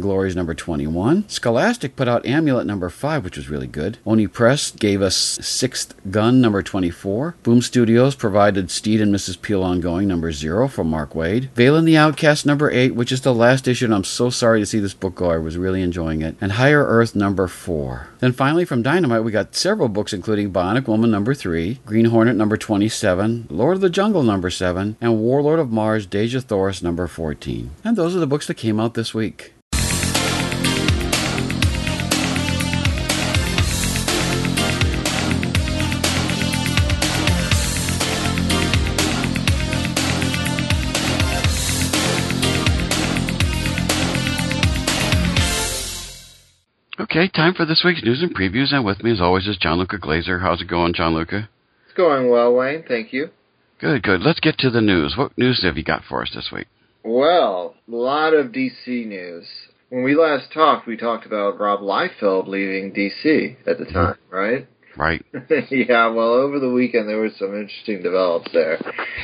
number twenty-one. Scholastic put out Amulet number five, which was really good. Oni Press gave us Sixth Gun number twenty-four. Boom Studios provided Steed and Missus Peel Ongoing number zero from Mark Waid. Valen the Outcast number eight, which is the last issue, and I'm so sorry to see this book go. I was really enjoying it. And Higher Earth number four. Then finally from Dynamite, we got several books, including Bionic Woman number three, Green Hornet number twenty-seven, Lord of the Jungle number seven, and Warlord of Mars, Deja Thoris number fourteen. And those are the books that came out this week. Okay, time for this week's news and previews, and with me as always is Gianluca Glazer. How's it going, Gianluca? It's going well, Wayne. Thank you. Good, good. Let's get to the news. What news have you got for us this week? Well, a lot of D C news. When we last talked, we talked about Rob Liefeld leaving D C at the time, right? Right. Yeah, well, over the weekend there was some interesting develops there.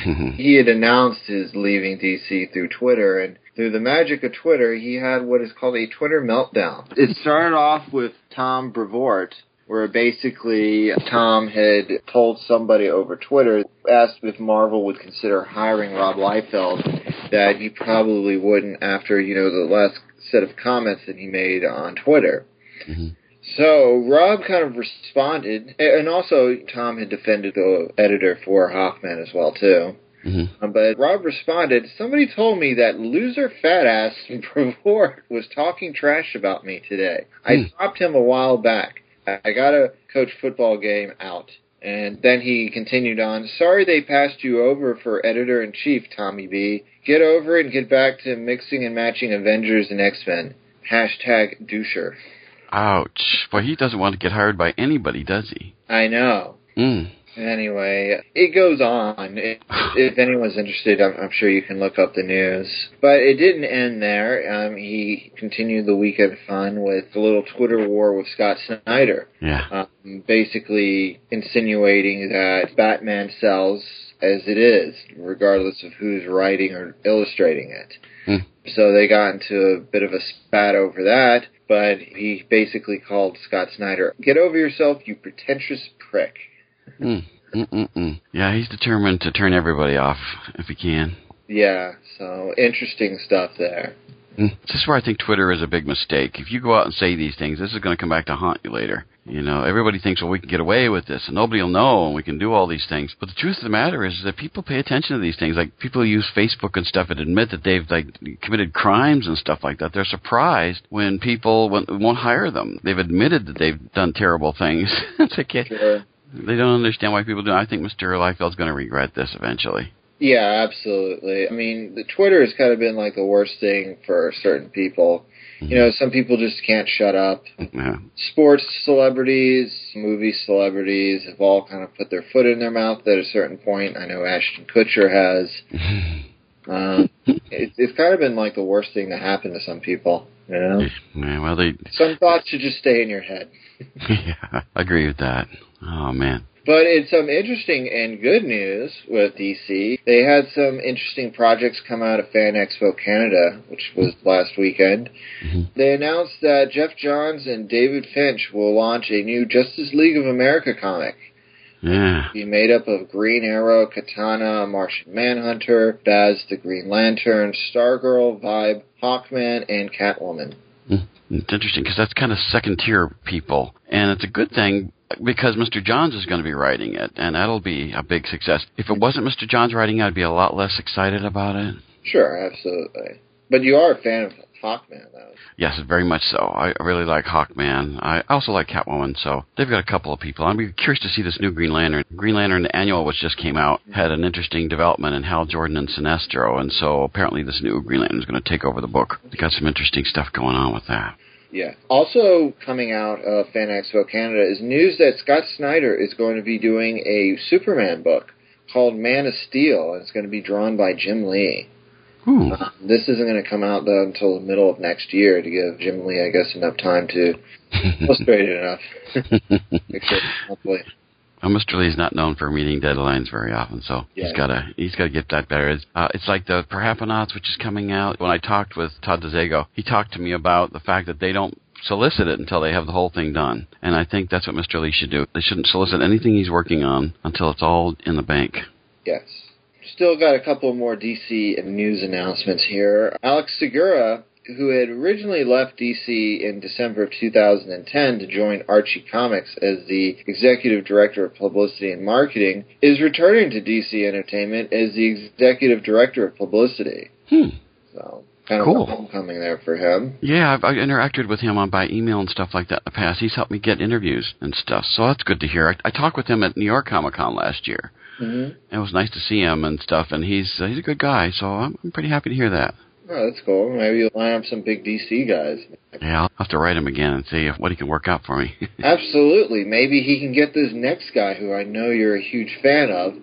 He had announced his leaving D C through Twitter, and through the magic of Twitter, he had what is called a Twitter meltdown. It started off with Tom Brevoort, where basically Tom had told somebody over Twitter, asked if Marvel would consider hiring Rob Liefeld, that he probably wouldn't after, you know, the last set of comments that he made on Twitter. Mm-hmm. So Rob kind of responded, and also Tom had defended the editor for Hawkman as well, too. Mm-hmm. But Rob responded, somebody told me that loser fat ass Brevoort was talking trash about me today. I mm. dropped him a while back. I got a coach football game out. And then he continued on, sorry they passed you over for editor-in-chief, Tommy B. Get over it and get back to mixing and matching Avengers and X-Men. Hashtag doucher. Ouch. Boy, he doesn't want to get hired by anybody, does he? I know. Mm. Anyway, it goes on. It, if anyone's interested, I'm, I'm sure you can look up the news. But it didn't end there. Um, he continued the weekend fun with a little Twitter war with Scott Snyder. Yeah. Um, basically insinuating that Batman sells as it is, regardless of who's writing or illustrating it. Mm. So they got into a bit of a spat over that, but he basically called Scott Snyder, get over yourself, you pretentious prick. Mm, mm, mm, mm. Yeah, he's determined to turn everybody off if he can. Yeah, so interesting stuff there. Mm. This is where I think Twitter is a big mistake. If you go out and say these things, this is going to come back to haunt you later. You know, everybody thinks, well, we can get away with this, and nobody will know, and we can do all these things. But the truth of the matter is that people pay attention to these things. Like, people who use Facebook and stuff and admit that they've, like, committed crimes and stuff like that. They're surprised when people won't hire them. They've admitted that they've done terrible things. It's like, sure. They don't understand why people do it. I think Mister Liefeld's going to regret this eventually. Yeah, absolutely. I mean, the Twitter has kind of been like the worst thing for certain people. Mm-hmm. You know, some people just can't shut up. Yeah. Sports celebrities, movie celebrities have all kind of put their foot in their mouth at a certain point. I know Ashton Kutcher has. um, it, it's kind of been like the worst thing to happen to some people. You know? Yeah, well, they... Some thoughts should just stay in your head. Yeah, I agree with that. Oh, man. But in some interesting and good news with D C, they had some interesting projects come out of Fan Expo Canada, which was last weekend. Mm-hmm. They announced that Jeff Johns and David Finch will launch a new Justice League of America comic. Yeah. It'll be made up of Green Arrow, Katana, Martian Manhunter, Baz the Green Lantern, Stargirl, Vibe, Hawkman, and Catwoman. Mm. It's interesting because that's kind of second-tier people, and it's a good thing because Mister Johns is going to be writing it, and that'll be a big success. If it wasn't Mister Johns writing it, I'd be a lot less excited about it. Sure, absolutely. But you are a fan of Hawkman, though. Yes, very much so. I really like Hawkman. I also like Catwoman, so they've got a couple of people. I'm curious to see this new Green Lantern. Green Lantern Annual, which just came out, had an interesting development in Hal Jordan and Sinestro, and so apparently this new Green Lantern is going to take over the book. They got some interesting stuff going on with that. Yeah. Also coming out of Fan Expo Canada is news that Scott Snyder is going to be doing a Superman book called Man of Steel, and it's going to be drawn by Jim Lee. Uh, this isn't going to come out, though, until the middle of next year to give Jim Lee, I guess, enough time to illustrate it enough. Picture it monthly. Well, Mister Lee's not known for meeting deadlines very often, so yeah. he's got to he's got to get that better. It's, uh, it's like the Parappanauts, which is coming out. When I talked with Todd DeZago, he talked to me about the fact that they don't solicit it until they have the whole thing done, and I think that's what Mister Lee should do. They shouldn't solicit anything he's working on until it's all in the bank. Yes. Still got a couple more D C news announcements here. Alex Segura, who had originally left D C in December of two thousand ten to join Archie Comics as the Executive Director of Publicity and Marketing, is returning to D C Entertainment as the Executive Director of Publicity. Hmm. So, kind of cool. a homecoming there for him. Yeah, I've, I've interacted with him on by email and stuff like that in the past. He's helped me get interviews and stuff, so that's good to hear. I, I talked with him at New York Comic Con last year. Mm-hmm. It was nice to see him and stuff, and he's uh, he's a good guy, so I'm, I'm pretty happy to hear that. Oh, that's cool. Maybe you'll line up some big D C guys. Yeah, I'll have to write him again and see what he can work out for me. Absolutely. Maybe he can get this next guy who I know you're a huge fan of.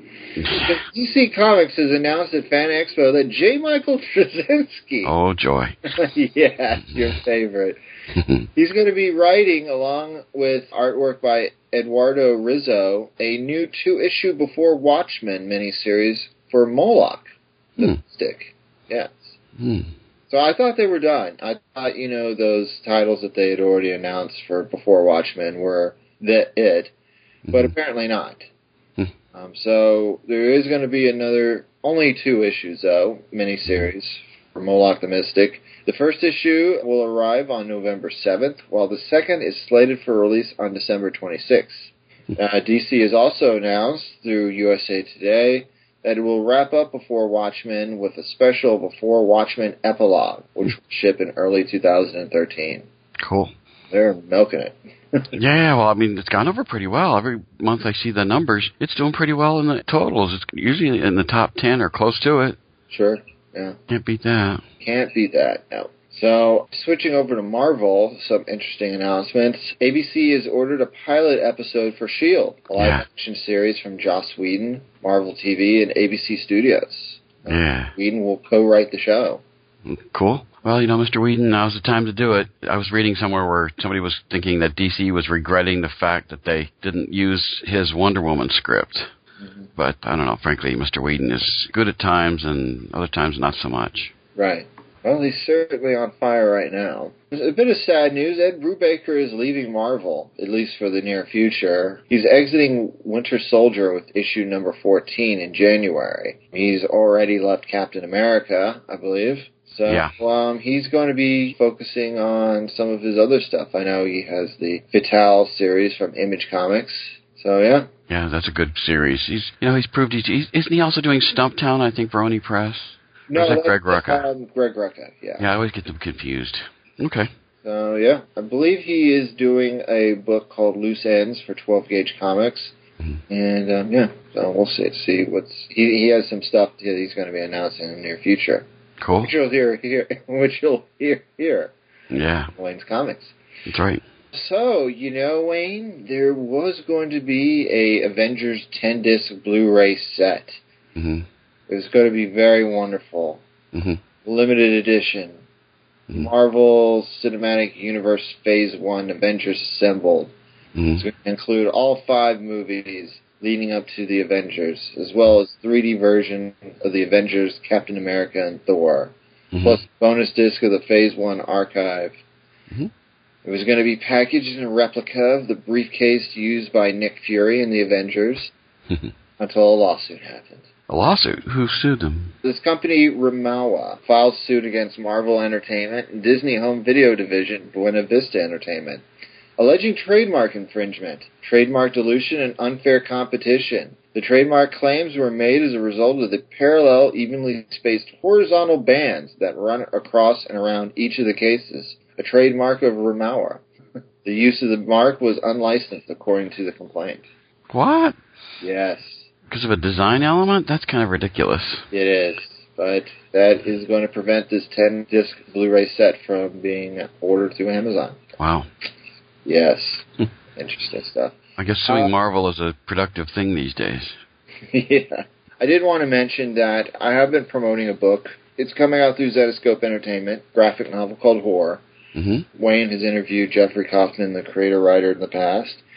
D C Comics has announced at Fan Expo that J. Michael Straczynski... Oh, joy. Yeah, your favorite. He's going to be writing, along with artwork by Eduardo Rizzo, a new two-issue Before Watchmen miniseries for Moloch, the hmm. stick. Yes. Hmm. So I thought they were done. I thought, you know, those titles that they had already announced for Before Watchmen were the it, but mm-hmm. apparently not. Hmm. Um, so there is going to be another, only two issues, though, miniseries for Moloch the Mystic. The first issue will arrive on November seventh, while the second is slated for release on December twenty-sixth. Uh, D C has also announced through U S A Today that it will wrap up Before Watchmen with a special Before Watchmen epilogue, which will ship in early two thousand thirteen. Cool. They're milking it. Yeah, well, I mean, it's gone over pretty well. Every month I see the numbers. It's doing pretty well in the totals. It's usually in the top ten or close to it. Sure, yeah. Can't beat that. Can't beat that, no. So, switching over to Marvel, some interesting announcements. A B C has ordered a pilot episode for S H I E L D, a live-action yeah. series from Joss Whedon, Marvel T V, and A B C Studios. Yeah. Whedon will co-write the show. Cool. Well, you know, Mister Whedon, now's the time to do it. I was reading somewhere where somebody was thinking that D C was regretting the fact that they didn't use his Wonder Woman script. Mm-hmm. But, I don't know, frankly, Mister Whedon is good at times and other times not so much. Right. Well, he's certainly on fire right now. A bit of sad news. Ed Brubaker is leaving Marvel, at least for the near future. He's exiting Winter Soldier with issue number fourteen in January. He's already left Captain America, I believe. So yeah. um, he's going to be focusing on some of his other stuff. I know he has the Vital series from Image Comics. So, yeah. Yeah, that's a good series. He's, you know, he's proved he's, he's isn't he also doing Stumptown, I think, for Oni Press? No, or is that Greg Rucka? Um, Greg Rucka, yeah. Yeah, I always get them confused. Okay. So, yeah. I believe he is doing a book called Loose Ends for twelve gauge Comics. Mm-hmm. And, um, yeah, so we'll see, see what's... He, he has some stuff that he's going to be announcing in the near future. Cool. Which you'll hear here. Which you'll hear here. Yeah. Wayne's Comics. That's right. So, you know, Wayne, there was going to be a Avengers ten disc Blu-ray set. Mm-hmm. It was going to be very wonderful. Mm-hmm. Limited edition. Mm-hmm. Marvel Cinematic Universe Phase one Avengers Assembled. Mm-hmm. It's going to include all five movies leading up to the Avengers, as well as three D version of the Avengers, Captain America, and Thor. Mm-hmm. Plus bonus disc of the Phase one archive. Mm-hmm. It was going to be packaged in a replica of the briefcase used by Nick Fury in the Avengers until a lawsuit happened. A lawsuit? Who sued them? This company, Remawa, filed suit against Marvel Entertainment and Disney Home Video Division, Buena Vista Entertainment, alleging trademark infringement, trademark dilution, and unfair competition. The trademark claims were made as a result of the parallel, evenly spaced horizontal bands that run across and around each of the cases, a trademark of Remawa. The use of the mark was unlicensed, according to the complaint. What? Yes. Because of a design element? That's kind of ridiculous. It is. But that is going to prevent this ten disc Blu-ray set from being ordered through Amazon. Wow. Yes. Interesting stuff. I guess suing uh, Marvel is a productive thing these days. Yeah. I did want to mention that I have been promoting a book. It's coming out through Zetascope Entertainment, graphic novel called Horror. Mm-hmm. Wayne has interviewed Jeffrey Kaufman, the creator-writer, in the past.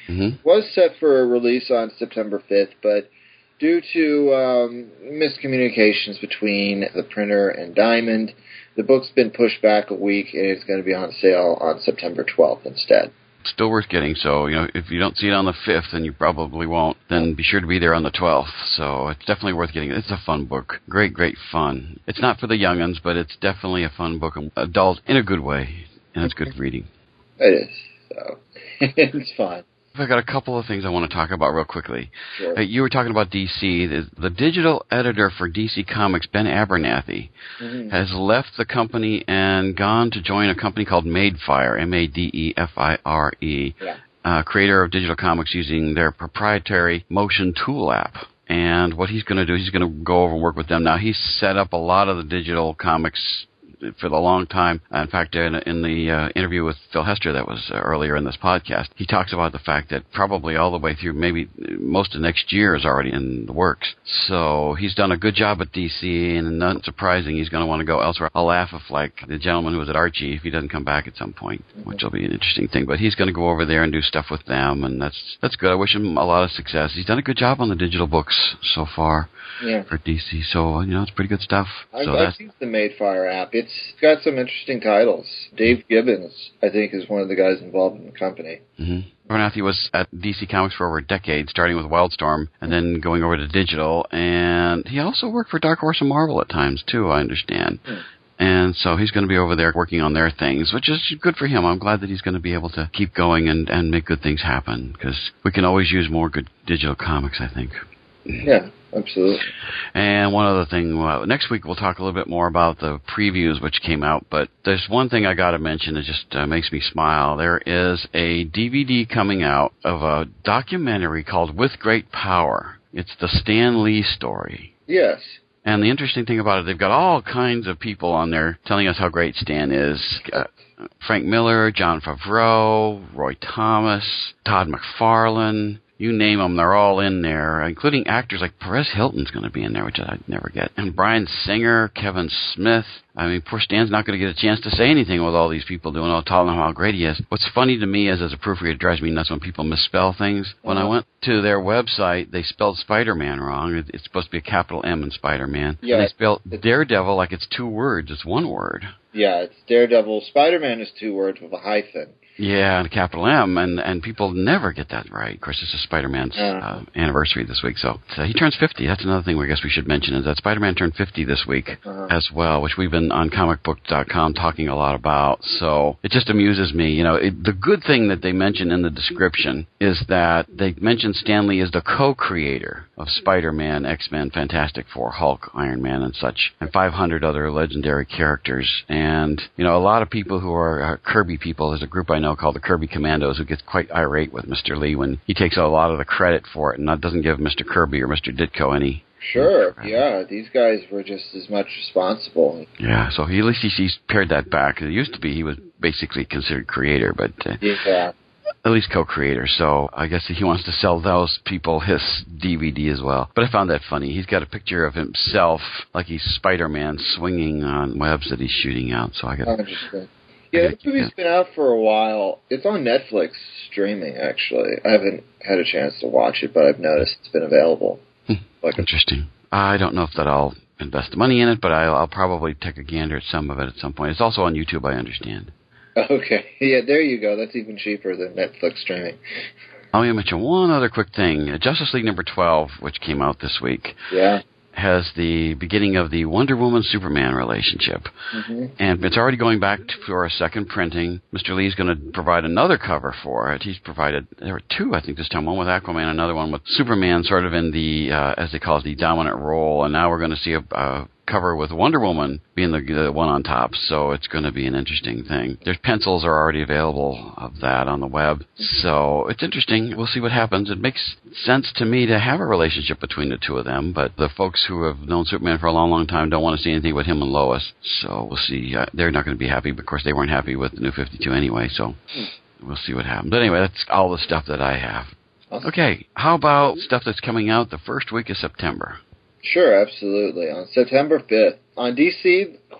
Mm-hmm. Was set for a release on September fifth, but due to um, miscommunications between the printer and Diamond, the book's been pushed back a week, and it's going to be on sale on September twelfth instead. Still worth getting, so you know if you don't see it on the fifth, and you probably won't, then be sure to be there on the twelfth. So it's definitely worth getting. It's a fun book. Great, great fun. It's not for the young'uns, but it's definitely a fun book. Adult in a good way, and it's good reading. It is. So it's fun. I've got a couple of things I want to talk about real quickly. Sure. Uh, you were talking about D C. The, the digital editor for D C Comics, Ben Abernathy, mm-hmm. has left the company and gone to join a company called Madefire, M A D E F I R E, yeah. uh, creator of digital comics using their proprietary Motion Tool app. And what he's going to do, he's going to go over and work with them. Now, he's set up a lot of the digital comics for the long time. In fact, in, in the uh, interview with Phil Hester that was uh, earlier in this podcast, he talks about the fact that probably all the way through, maybe most of next year is already in the works. So he's done a good job at D C, and not surprising he's going to want to go elsewhere. I'll laugh if, like, the gentleman who was at Archie, if he doesn't come back at some point, mm-hmm. which will be an interesting thing. But he's going to go over there and do stuff with them, and that's that's good. I wish him a lot of success. He's done a good job on the digital books so far yeah. for D C, so, you know, it's pretty good stuff. I've, so I've that's, seen the Madefire app. It's got some interesting titles. Dave Gibbons, I think, is one of the guys involved in the company. Mm-hmm. Abernathy was at D C Comics for over a decade, starting with Wildstorm and then going over to digital. And he also worked for Dark Horse and Marvel at times, too, I understand. Hmm. And so he's going to be over there working on their things, which is good for him. I'm glad that he's going to be able to keep going and, and make good things happen, because we can always use more good digital comics, I think. Yeah, absolutely. And one other thing, well, next week we'll talk a little bit more about the previews which came out, but there's one thing I got to mention that just uh, makes me smile. There is a D V D coming out of a documentary called With Great Power. It's the Stan Lee story. Yes. And the interesting thing about it, they've got all kinds of people on there telling us how great Stan is. Uh, Frank Miller, Jon Favreau, Roy Thomas, Todd McFarlane. You name them, they're all in there, including actors like Perez Hilton's going to be in there, which I'd never get. And Bryan Singer, Kevin Smith. I mean, poor Stan's not going to get a chance to say anything with all these people doing all telling him how great he is. What's funny to me is, as a proofreader, it drives me nuts when people misspell things. When I went to their website, they spelled Spider-Man wrong. It's supposed to be a capital M in Spider-Man. Yeah, and they spelled Daredevil like it's two words. It's one word. Yeah, it's Daredevil. Spider-Man is two words with a hyphen. Yeah, and a capital M, and, and people never get that right. Of course, this is Spider-Man's uh, uh, anniversary this week, so, so he turns fifty. That's another thing we guess we should mention, is that Spider-Man turned fifty this week uh-huh. as well, which we've been on comic book dot com talking a lot about. So it just amuses me. You know, it, the good thing that they mention in the description is that they mention Stan Lee as the co-creator of Spider-Man, X-Men, Fantastic Four, Hulk, Iron Man, and such, and five hundred other legendary characters. And, you know, a lot of people who are uh, Kirby people, there's a group I know called the Kirby Commandos, who gets quite irate with Mister Lee when he takes a lot of the credit for it and not, doesn't give Mister Kirby or Mister Ditko any. Sure, yeah, these guys were just as much responsible. Yeah, so he, at least he, he's pared that back. It used to be he was basically considered creator, but uh, yeah. at least co-creator. So I guess he wants to sell those people his D V D as well. But I found that funny. He's got a picture of himself like he's Spider-Man swinging on webs that he's shooting out. So I got. Oh, interesting. Yeah, the movie's been out for a while. It's on Netflix streaming, actually. I haven't had a chance to watch it, but I've noticed it's been available. Hmm. Like Interesting. I don't know if that I'll invest the money in it, but I'll, I'll probably take a gander at some of it at some point. It's also on YouTube, I understand. Okay. Yeah, there you go. That's even cheaper than Netflix streaming. I'll mention one other quick thing. Justice League number twelve, which came out this week. Yeah. Has the beginning of the Wonder Woman-Superman relationship. Mm-hmm. And it's already going back to, for a second printing. Mister Lee's going to provide another cover for it. He's provided, there were two, I think, this time. One with Aquaman, another one with Superman sort of in the, uh, as they call it, the dominant role. And now we're going to see a, a cover with Wonder Woman being the, the one on top. So it's going to be an interesting thing. There's pencils are already available of that on the web. So it's interesting. We'll see what happens. It makes sense to me to have a relationship between the two of them, but the folks who have known Superman for a long, long time don't want to see anything with him and Lois. So we'll see. Uh, they're not going to be happy. But of course, they weren't happy with the New fifty-two anyway, so we'll see what happens. But anyway, that's all the stuff that I have. Awesome. Okay, how about stuff that's coming out the first week of September? Sure, absolutely. On September fifth, on D C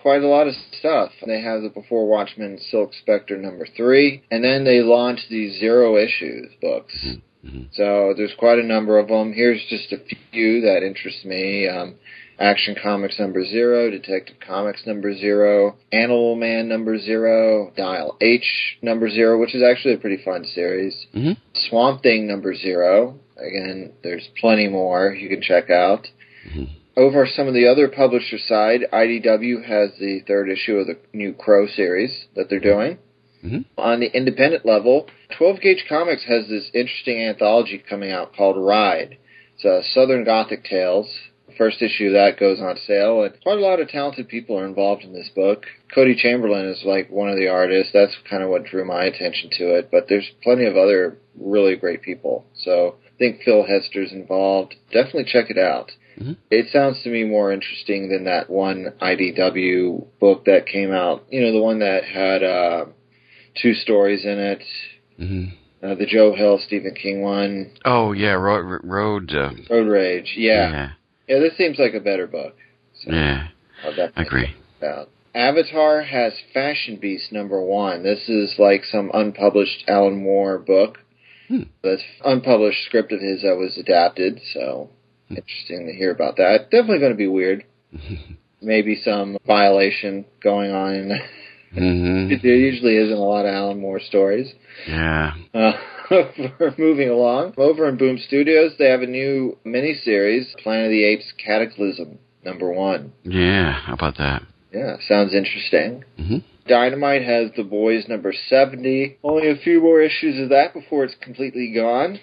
quite a lot of stuff. They have the Before Watchmen Silk Spectre number three, and then they launched the Zero Issues books. Mm-hmm. So there's quite a number of them. Here's just a few that interest me. Um, Action Comics number zero, Detective Comics number zero, Animal Man number zero, Dial H number zero, which is actually a pretty fun series. Mm-hmm. Swamp Thing number zero. Again, there's plenty more you can check out. Mm-hmm. Over some of the other publisher side, I D W has the third issue of the new Crow series that they're doing. Mm-hmm. On the independent level, twelve Gauge Comics has this interesting anthology coming out called Ride. It's uh, Southern Gothic Tales. First issue of that goes on sale, and quite a lot of talented people are involved in this book. Cody Chamberlain is like one of the artists. That's kind of what drew my attention to it, but there's plenty of other really great people. So I think Phil Hester's involved. Definitely check it out. Mm-hmm. It sounds to me more interesting than that one I D W book that came out, you know, the one that had uh, two stories in it. Mm-hmm. Uh, the Joe Hill, Stephen King one. Oh, yeah, Road... Road, uh, Road Rage, yeah. yeah. Yeah, this seems like a better book. So yeah, I agree. Out. Avatar has Fashion Beast number one. This is like some unpublished Alan Moore book. Hmm. This unpublished script of his that was adapted, so hmm. interesting to hear about that. Definitely going to be weird. Maybe some violation going on in mm-hmm. There usually isn't a lot of Alan Moore stories. Yeah. Uh, We're moving along. Over in Boom Studios, they have a new miniseries, Planet of the Apes Cataclysm, number one. Yeah, how about that? Yeah, sounds interesting. Mm-hmm. Dynamite has The Boys number seventy. Only a few more issues of that before it's completely gone.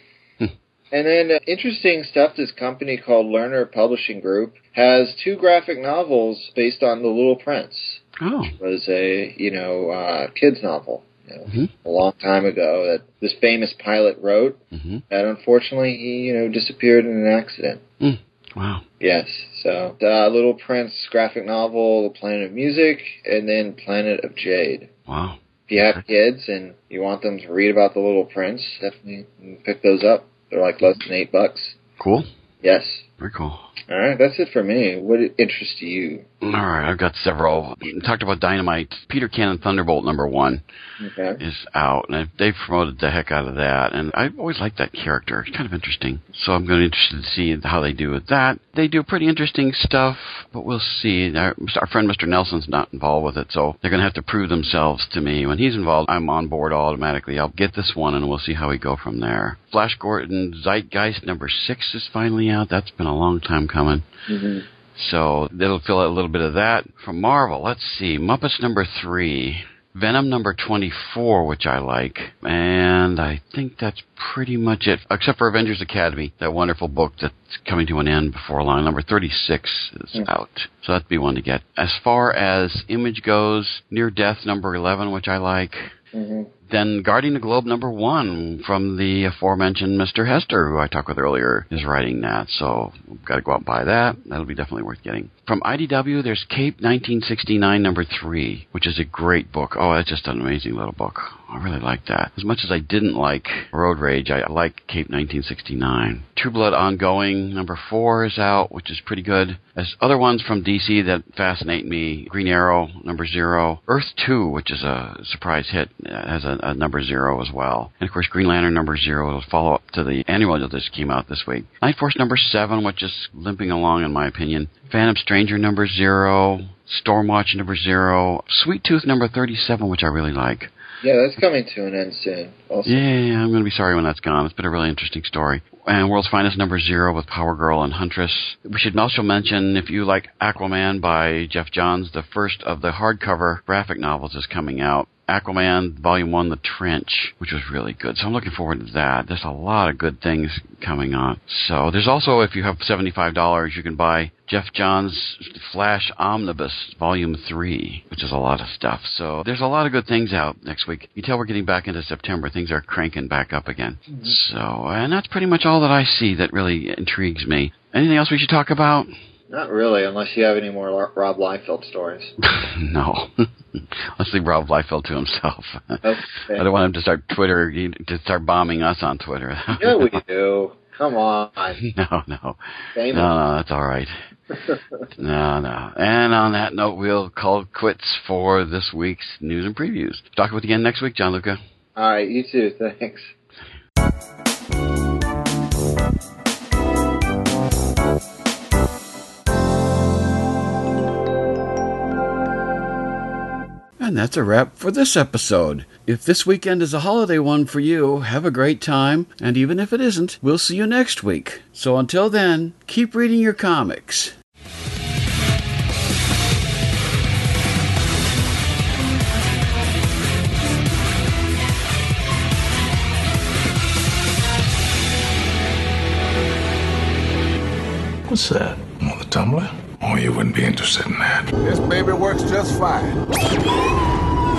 And then uh, interesting stuff, this company called Lerner Publishing Group has two graphic novels based on The Little Prince. Oh. Which was a, you know, uh, kid's novel. You know, mm-hmm. a long time ago that this famous pilot wrote, mm-hmm. and unfortunately he, you know, disappeared in an accident. Mm. Wow. Yes. So, the Little Prince graphic novel, The Planet of Music, and then Planet of Jade. Wow. If you have kids and you want them to read about the Little Prince, definitely pick those up. They're like less than eight bucks. Cool. Yes. Very cool. All right, that's it for me. What interests you? All right, I've got several. You talked about Dynamite. Peter Cannon Thunderbolt number one okay. is out, and they've promoted the heck out of that. And I've always liked that character. It's kind of interesting. So I'm going to be interested to see how they do with that. They do pretty interesting stuff, but we'll see. Our, our friend Mister Nelson's not involved with it, so they're going to have to prove themselves to me. When he's involved, I'm on board automatically. I'll get this one, and we'll see how we go from there. Flash Gordon Zeitgeist number six is finally out. That's been a long time coming. Mm-hmm. So that'll fill out a little bit of that. From Marvel, let's see. Muppets number three. Venom number twenty-four, which I like. And I think that's pretty much it. Except for Avengers Academy, that wonderful book that's coming to an end before long. Number thirty-six is mm-hmm. out. So that'd be one to get. As far as Image goes, Near Death number eleven, which I like. Mm-hmm. Then Guarding the Globe number one from the aforementioned Mister Hester, who I talked with earlier, is writing that. So we've got to go out and buy that. That'll be definitely worth getting. From I D W, there's Cape nineteen sixty-nine number three, which is a great book. Oh, that's just an amazing little book. I really like that. As much as I didn't like Road Rage, I like Cape nineteen sixty-nine. True Blood Ongoing number four is out, which is pretty good. There's other ones from D C that fascinate me. Green Arrow number zero. Earth two, which is a surprise hit, has a, a number zero as well. And of course, Green Lantern number zero will follow up to the annual that just came out this week. Night Force number seven, which is limping along in my opinion. Phantom Stranger number zero. Stormwatch number zero. Sweet Tooth number thirty-seven, which I really like. Yeah, that's coming to an end soon. Also. Yeah, I'm going to be sorry when that's gone. It's been a really interesting story. And World's Finest number zero with Power Girl and Huntress. We should also mention, if you like Aquaman by Jeff Johns, the first of the hardcover graphic novels is coming out. Aquaman, Volume one, The Trench, which was really good. So I'm looking forward to that. There's a lot of good things coming on. So there's also, if you have seventy-five dollars, you can buy Jeff Johns' Flash Omnibus, Volume three, which is a lot of stuff. So there's a lot of good things out next week. You tell we're getting back into September. Things are cranking back up again. Mm-hmm. So, and that's pretty much all that I see that really intrigues me. Anything else we should talk about? Not really, unless you have any more Rob Liefeld stories. No. Let's leave Rob Liefeld to himself. Okay. I don't want him to start Twitter, to start bombing us on Twitter. Yeah, we do. Come on. No, no. Famous. No, no, that's all right. No, no. And on that note, we'll call it quits for this week's news and previews. Talk with you again next week, John Luca. All right, you too. Thanks. And that's a wrap for this episode. If this weekend is a holiday one for you, have a great time. And even if it isn't, we'll see you next week. So until then, keep reading your comics. What's that? Oh, the tumbler? Oh, you wouldn't be interested in that. This baby works just fine.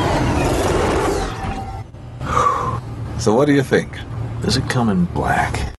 So what do you think? Does it come in black?